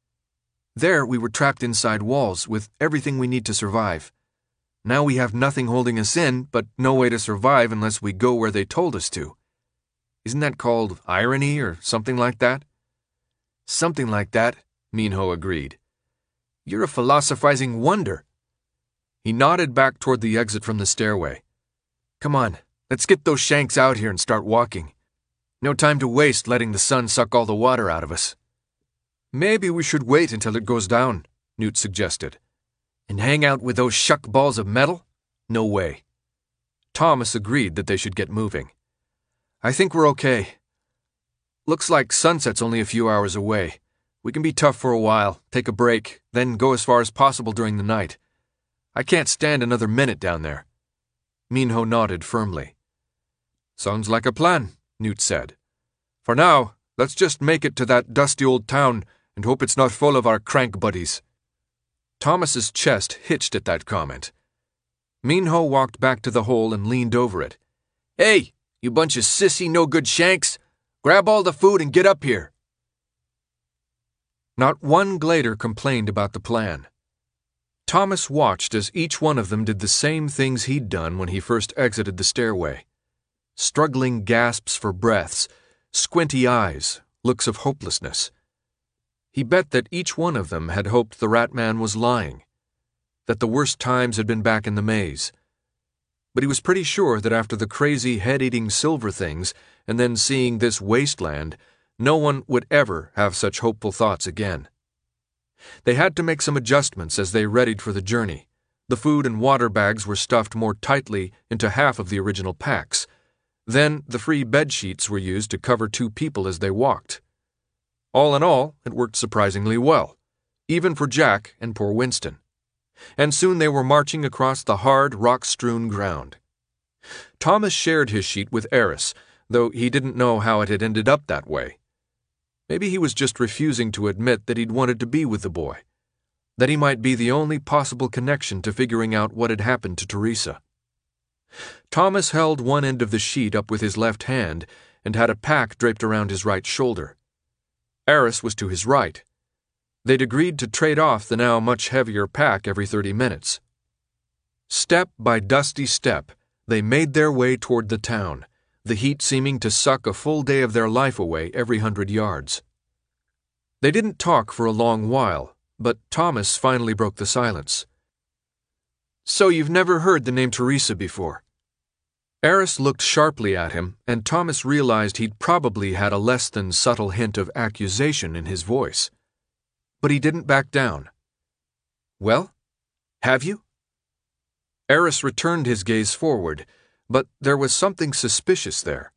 There we were trapped inside walls with everything we need to survive. Now we have nothing holding us in, but no way to survive unless we go where they told us to. Isn't that called irony or something like that? "Something like that," Minho agreed. "You're a philosophizing wonder." He nodded back toward the exit from the stairway. "Come on, let's get those shanks out here and start walking. No time to waste letting the sun suck all the water out of us." "Maybe we should wait until it goes down," Newt suggested. "And hang out with those shuck balls of metal? No way." Thomas agreed that they should get moving. "I think we're okay. Looks like sunset's only a few hours away. We can be tough for a while, take a break, then go as far as possible during the night. I can't stand another minute down there." Minho nodded firmly. "Sounds like a plan," Newt said. "For now, let's just make it to that dusty old town and hope it's not full of our crank buddies." Thomas's chest hitched at that comment. Minho walked back to the hole and leaned over it. "Hey, you bunch of sissy no-good shanks! Grab all the food and get up here!" Not one glader complained about the plan. Thomas watched as each one of them did the same things he'd done when he first exited the stairway. Struggling gasps for breaths, squinty eyes, looks of hopelessness. He bet that each one of them had hoped the Rat Man was lying, that the worst times had been back in the maze. But he was pretty sure that after the crazy head-eating silver things and then seeing this wasteland, no one would ever have such hopeful thoughts again. They had to make some adjustments as they readied for the journey. The food and water bags were stuffed more tightly into half of the original packs. Then the free bed sheets were used to cover two people as they walked. All in all, it worked surprisingly well, even for Jack and poor Winston. And soon they were marching across the hard, rock-strewn ground. Thomas shared his sheet with Eris, though he didn't know how it had ended up that way. Maybe he was just refusing to admit that he'd wanted to be with the boy, that he might be the only possible connection to figuring out what had happened to Teresa. Thomas held one end of the sheet up with his left hand and had a pack draped around his right shoulder. Eris was to his right. They'd agreed to trade off the now much heavier pack every thirty minutes. Step by dusty step, they made their way toward the town, the heat seeming to suck a full day of their life away every hundred yards. They didn't talk for a long while, but Thomas finally broke the silence. "So you've never heard the name Teresa before?" Eris looked sharply at him, and Thomas realized he'd probably had a less than subtle hint of accusation in his voice. But he didn't back down. "Well, have you?" Eris returned his gaze forward, but there was something suspicious there.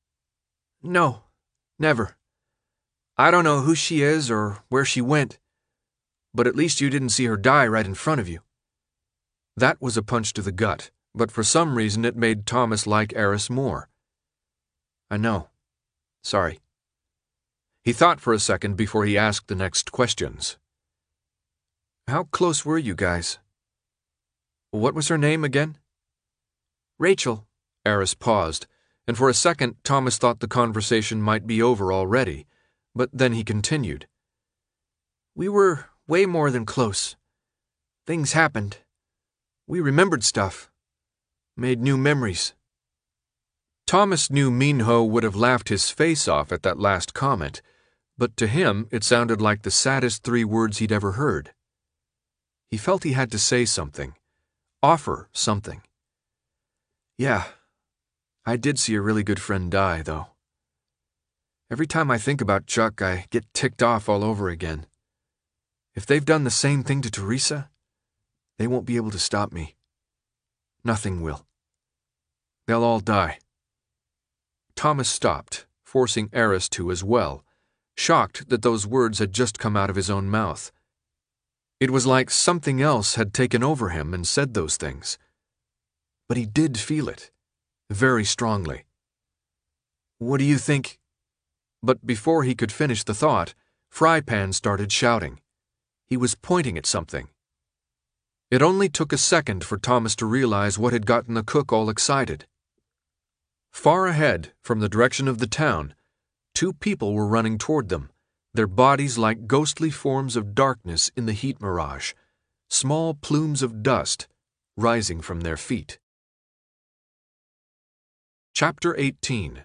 "No, never. I don't know who she is or where she went, but at least you didn't see her die right in front of you." That was a punch to the gut, but for some reason it made Thomas like Eris more. I know. Sorry. He thought for a second before he asked the next questions. How close were you guys? What was her name again? Rachel. Eris paused, and for a second Thomas thought the conversation might be over already, but then he continued. We were way more than close. Things happened. We remembered stuff. Made new memories. Thomas knew Minho would have laughed his face off at that last comment, but to him it sounded like the saddest three words he'd ever heard. He felt he had to say something, offer something. Yeah, I did see a really good friend die, though. Every time I think about Chuck, I get ticked off all over again. If they've done the same thing to Teresa, they won't be able to stop me. Nothing will. They'll all die. Thomas stopped, forcing Eris to as well, shocked that those words had just come out of his own mouth. It was like something else had taken over him and said those things. But he did feel it, very strongly. What do you think? But before he could finish the thought, Frypan started shouting. He was pointing at something. It only took a second for Thomas to realize what had gotten the cook all excited. Far ahead, from the direction of the town, two people were running toward them, their bodies like ghostly forms of darkness in the heat mirage, small plumes of dust rising from their feet. Chapter eighteen.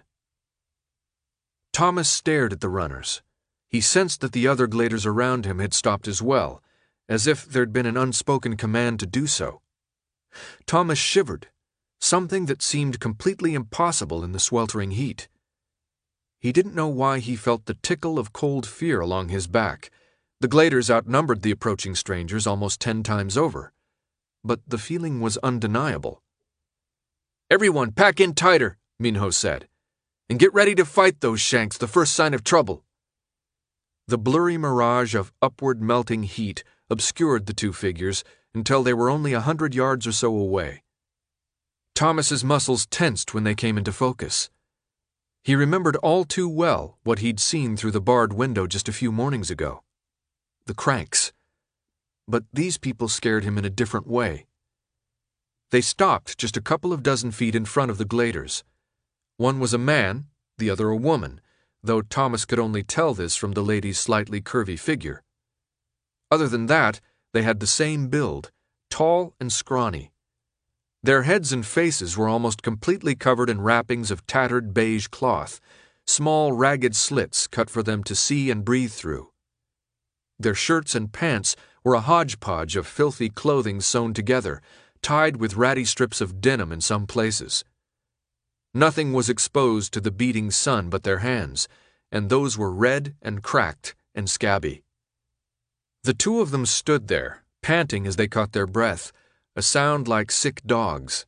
Thomas stared at the runners. He sensed that the other gladers around him had stopped as well, as if there'd been an unspoken command to do so. Thomas shivered, something that seemed completely impossible in the sweltering heat. He didn't know why he felt the tickle of cold fear along his back. The gladers outnumbered the approaching strangers almost ten times over, but the feeling was undeniable. Everyone, pack in tighter, Minho said, and get ready to fight those shanks the first sign of trouble. The blurry mirage of upward melting heat obscured the two figures until they were only a hundred yards or so away. Thomas's muscles tensed when they came into focus. He remembered all too well what he'd seen through the barred window just a few mornings ago. The cranks. But these people scared him in a different way. They stopped just a couple of dozen feet in front of the gladers. One was a man, the other a woman, though Thomas could only tell this from the lady's slightly curvy figure. Other than that, they had the same build, tall and scrawny. Their heads and faces were almost completely covered in wrappings of tattered beige cloth, small ragged slits cut for them to see and breathe through. Their shirts and pants were a hodgepodge of filthy clothing sewn together, tied with ratty strips of denim in some places. Nothing was exposed to the beating sun but their hands, and those were red and cracked and scabby. The two of them stood there, panting as they caught their breath, a sound like sick dogs.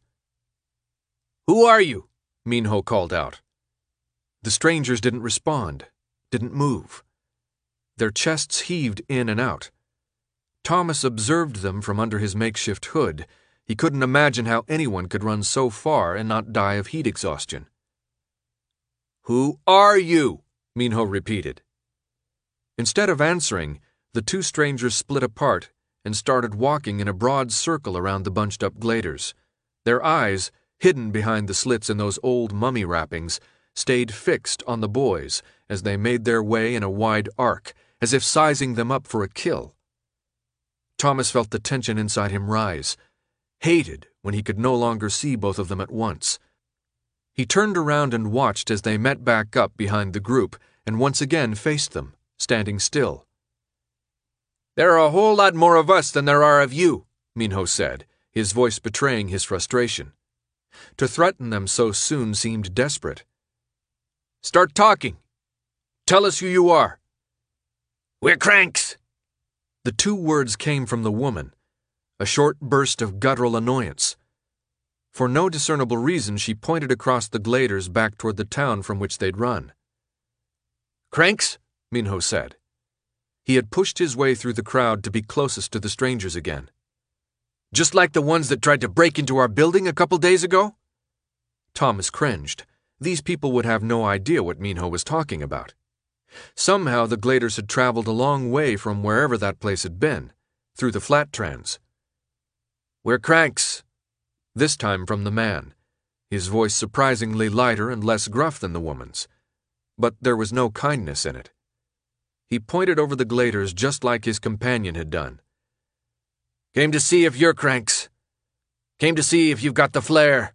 Who are you? Minho called out. The strangers didn't respond, didn't move. Their chests heaved in and out. Thomas observed them from under his makeshift hood. He couldn't imagine how anyone could run so far and not die of heat exhaustion. Who are you? Minho repeated. Instead of answering, the two strangers split apart and started walking in a broad circle around the bunched-up gladers. Their eyes, hidden behind the slits in those old mummy wrappings, stayed fixed on the boys as they made their way in a wide arc, as if sizing them up for a kill. Thomas felt the tension inside him rise, hated when he could no longer see both of them at once. He turned around and watched as they met back up behind the group and once again faced them, standing still. There are a whole lot more of us than there are of you, Minho said, his voice betraying his frustration. To threaten them so soon seemed desperate. Start talking. Tell us who you are. We're cranks. The two words came from the woman, a short burst of guttural annoyance. For no discernible reason, she pointed across the gladers back toward the town from which they'd run. Cranks? Minho said. He had pushed his way through the crowd to be closest to the strangers again. Just like the ones that tried to break into our building a couple days ago?" Thomas cringed. These people would have no idea what Minho was talking about. Somehow the Gladers had traveled a long way from wherever that place had been, through the flat trans. "We're cranks," this time from the man, his voice surprisingly lighter and less gruff than the woman's. But there was no kindness in it. He pointed over the Gladers just like his companion had done. "Came to see if you're cranks. Came to see if you've got the flare."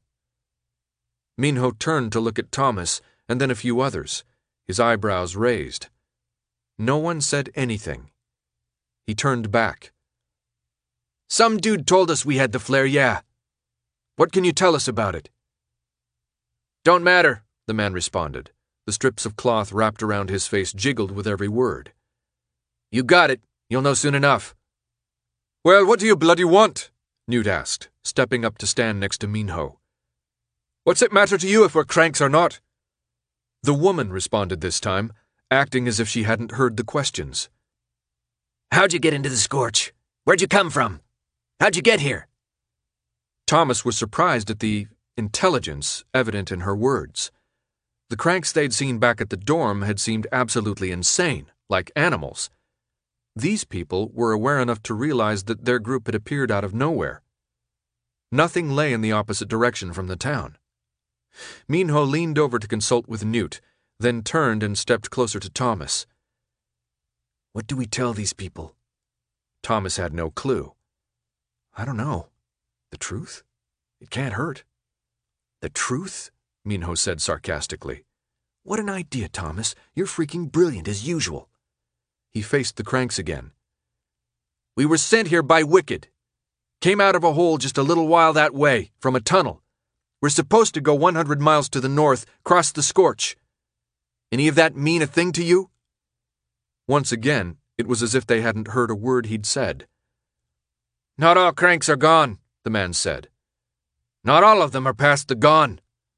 Minho turned to look at Thomas and then a few others, his eyebrows raised. No one said anything. He turned back. "Some dude told us we had the flare, yeah. What can you tell us about it?" "Don't matter," the man responded. The strips of cloth wrapped around his face jiggled with every word. "You got it. You'll know soon enough." "Well, what do you bloody want?" Newt asked, stepping up to stand next to Minho. "What's it matter to you if we're cranks or not?" The woman responded this time, acting as if she hadn't heard the questions. "How'd you get into the Scorch? Where'd you come from? How'd you get here?" Thomas was surprised at the intelligence evident in her words. The cranks they'd seen back at the dorm had seemed absolutely insane, like animals. These people were aware enough to realize that their group had appeared out of nowhere. Nothing lay in the opposite direction from the town. Minho leaned over to consult with Newt, then turned and stepped closer to Thomas. "What do we tell these people?" Thomas had no clue. "I don't know. The truth? It can't hurt." "The truth?" Minho said sarcastically. "What an idea, Thomas. You're freaking brilliant as usual." He faced the cranks again. "We were sent here by Wicked. Came out of a hole just a little while that way, from a tunnel. We're supposed to go one hundred miles to the north, cross the Scorch. Any of that mean a thing to you?" Once again, it was as if they hadn't heard a word he'd said. "Not all cranks are gone," the man said. "Not all of them are past the gone."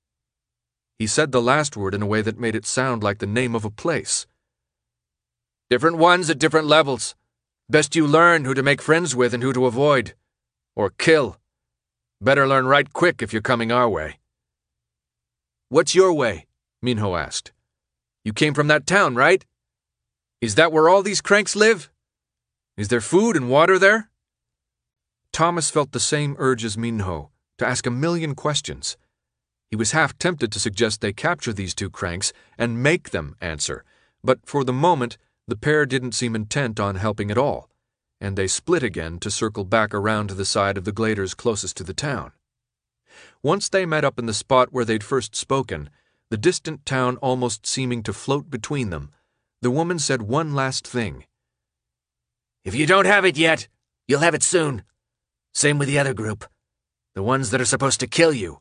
He said the last word in a way that made it sound like the name of a place. "Different ones at different levels. Best you learn who to make friends with and who to avoid. Or kill. Better learn right quick if you're coming our way." "What's your way?" Minho asked. "You came from that town, right? Is that where all these cranks live? Is there food and water there?" Thomas felt the same urge as Minho, to ask a million questions. He was half tempted to suggest they capture these two cranks and make them answer, but for the moment the pair didn't seem intent on helping at all, and they split again to circle back around to the side of the Gladers closest to the town. Once they met up in the spot where they'd first spoken, the distant town almost seeming to float between them, the woman said one last thing. "If you don't have it yet, you'll have it soon. Same with the other group. The ones that are supposed to kill you."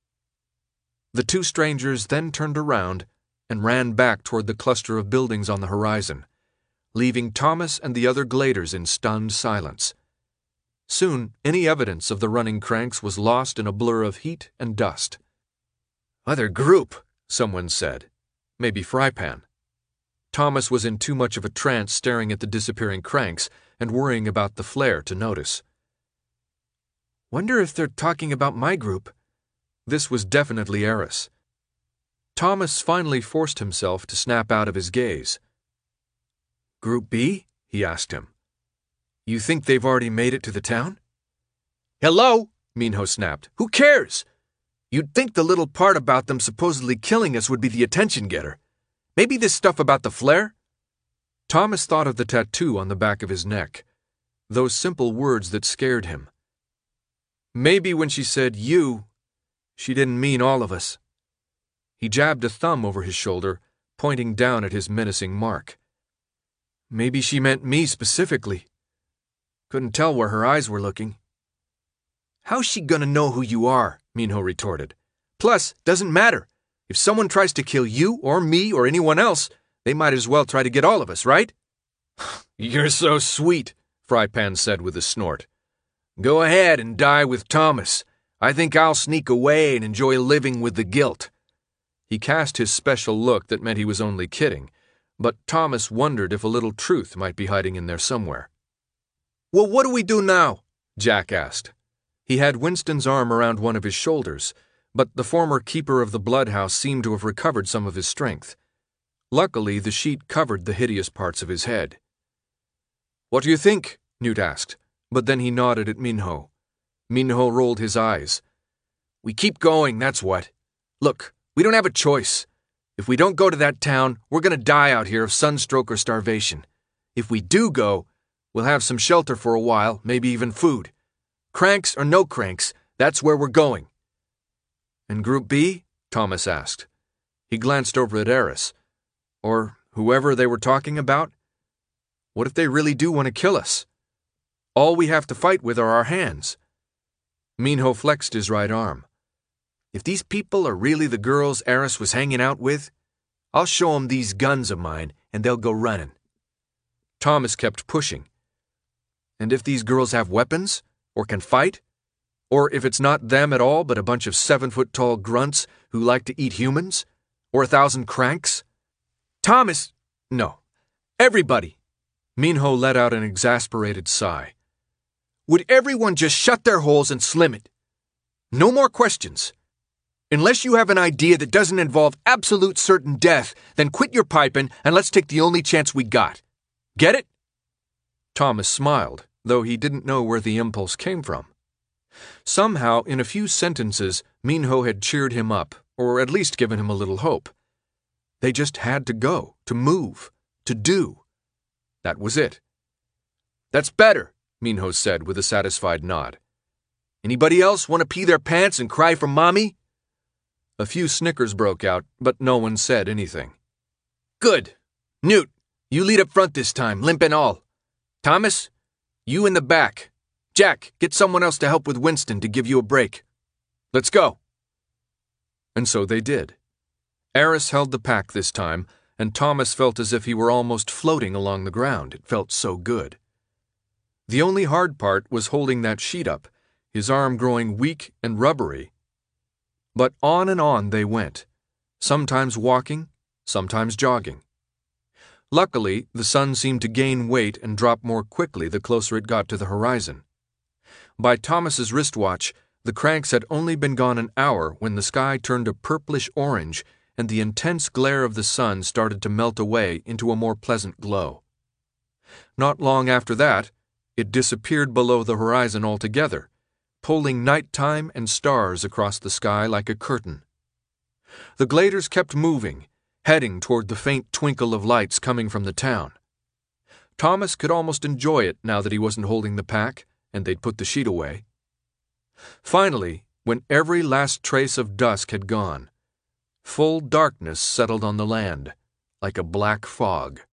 The two strangers then turned around and ran back toward the cluster of buildings on the horizon, leaving Thomas and the other Gladers in stunned silence. Soon, any evidence of the running cranks was lost in a blur of heat and dust. "Other group," someone said. Maybe Frypan. Thomas was in too much of a trance staring at the disappearing cranks and worrying about the flare to notice. "Wonder if they're talking about my group." This was definitely Eris. Thomas finally forced himself to snap out of his gaze. "Group B?" he asked him. "You think they've already made it to the town?" "Hello?" Minho snapped. "Who cares? You'd think the little part about them supposedly killing us would be the attention-getter. Maybe this stuff about the flare?" Thomas thought of the tattoo on the back of his neck. Those simple words that scared him. Maybe when she said you, she didn't mean all of us. He jabbed a thumb over his shoulder, pointing down at his menacing mark. Maybe she meant me specifically. Couldn't tell where her eyes were looking. "How's she gonna know who you are?" Minho retorted. "Plus, doesn't matter. If someone tries to kill you or me or anyone else, they might as well try to get all of us, right?" "You're so sweet," Frypan said with a snort. "Go ahead and die with Thomas. I think I'll sneak away and enjoy living with the guilt." He cast his special look that meant he was only kidding, but Thomas wondered if a little truth might be hiding in there somewhere. "Well, what do we do now?" Jack asked. He had Winston's arm around one of his shoulders, but the former keeper of the bloodhouse seemed to have recovered some of his strength. Luckily, the sheet covered the hideous parts of his head. "What do you think?" Newt asked, but then he nodded at Minho. Minho rolled his eyes. "We keep going, that's what. Look, we don't have a choice. If we don't go to that town, we're going to die out here of sunstroke or starvation. If we do go, we'll have some shelter for a while, maybe even food. Cranks or no cranks, that's where we're going." "And Group B?" Thomas asked. He glanced over at Eris. Or whoever they were talking about? What if they really do want to kill us? All we have to fight with are our hands. Minho flexed his right arm. "If these people are really the girls Eris was hanging out with, I'll show 'em these guns of mine and they'll go running." Thomas kept pushing. "And if these girls have weapons? Or can fight? Or if it's not them at all but a bunch of seven-foot-tall grunts who like to eat humans? Or a thousand cranks?" "Thomas! No. Everybody!" Minho let out an exasperated sigh. "Would everyone just shut their holes and slim it? No more questions. Unless you have an idea that doesn't involve absolute certain death, then quit your piping and let's take the only chance we got. Get it?" Thomas smiled, though he didn't know where the impulse came from. Somehow, in a few sentences, Minho had cheered him up, or at least given him a little hope. They just had to go, to move, to do. That was it. "That's better," Minho said with a satisfied nod. "Anybody else want to pee their pants and cry for mommy?" A few snickers broke out, but no one said anything. "Good. Newt, you lead up front this time, limp and all. Thomas, you in the back. Jack, get someone else to help with Winston to give you a break. Let's go." And so they did. Eris held the pack this time, and Thomas felt as if he were almost floating along the ground. It felt so good. The only hard part was holding that sheet up, his arm growing weak and rubbery. But on and on they went, sometimes walking, sometimes jogging. Luckily, the sun seemed to gain weight and drop more quickly the closer it got to the horizon. By Thomas's wristwatch, the cranks had only been gone an hour when the sky turned a purplish orange and the intense glare of the sun started to melt away into a more pleasant glow. Not long after that, it disappeared below the horizon altogether, pulling nighttime and stars across the sky like a curtain. The gladers kept moving, heading toward the faint twinkle of lights coming from the town. Thomas could almost enjoy it now that he wasn't holding the pack, and they'd put the sheet away. Finally, when every last trace of dusk had gone, full darkness settled on the land, like a black fog.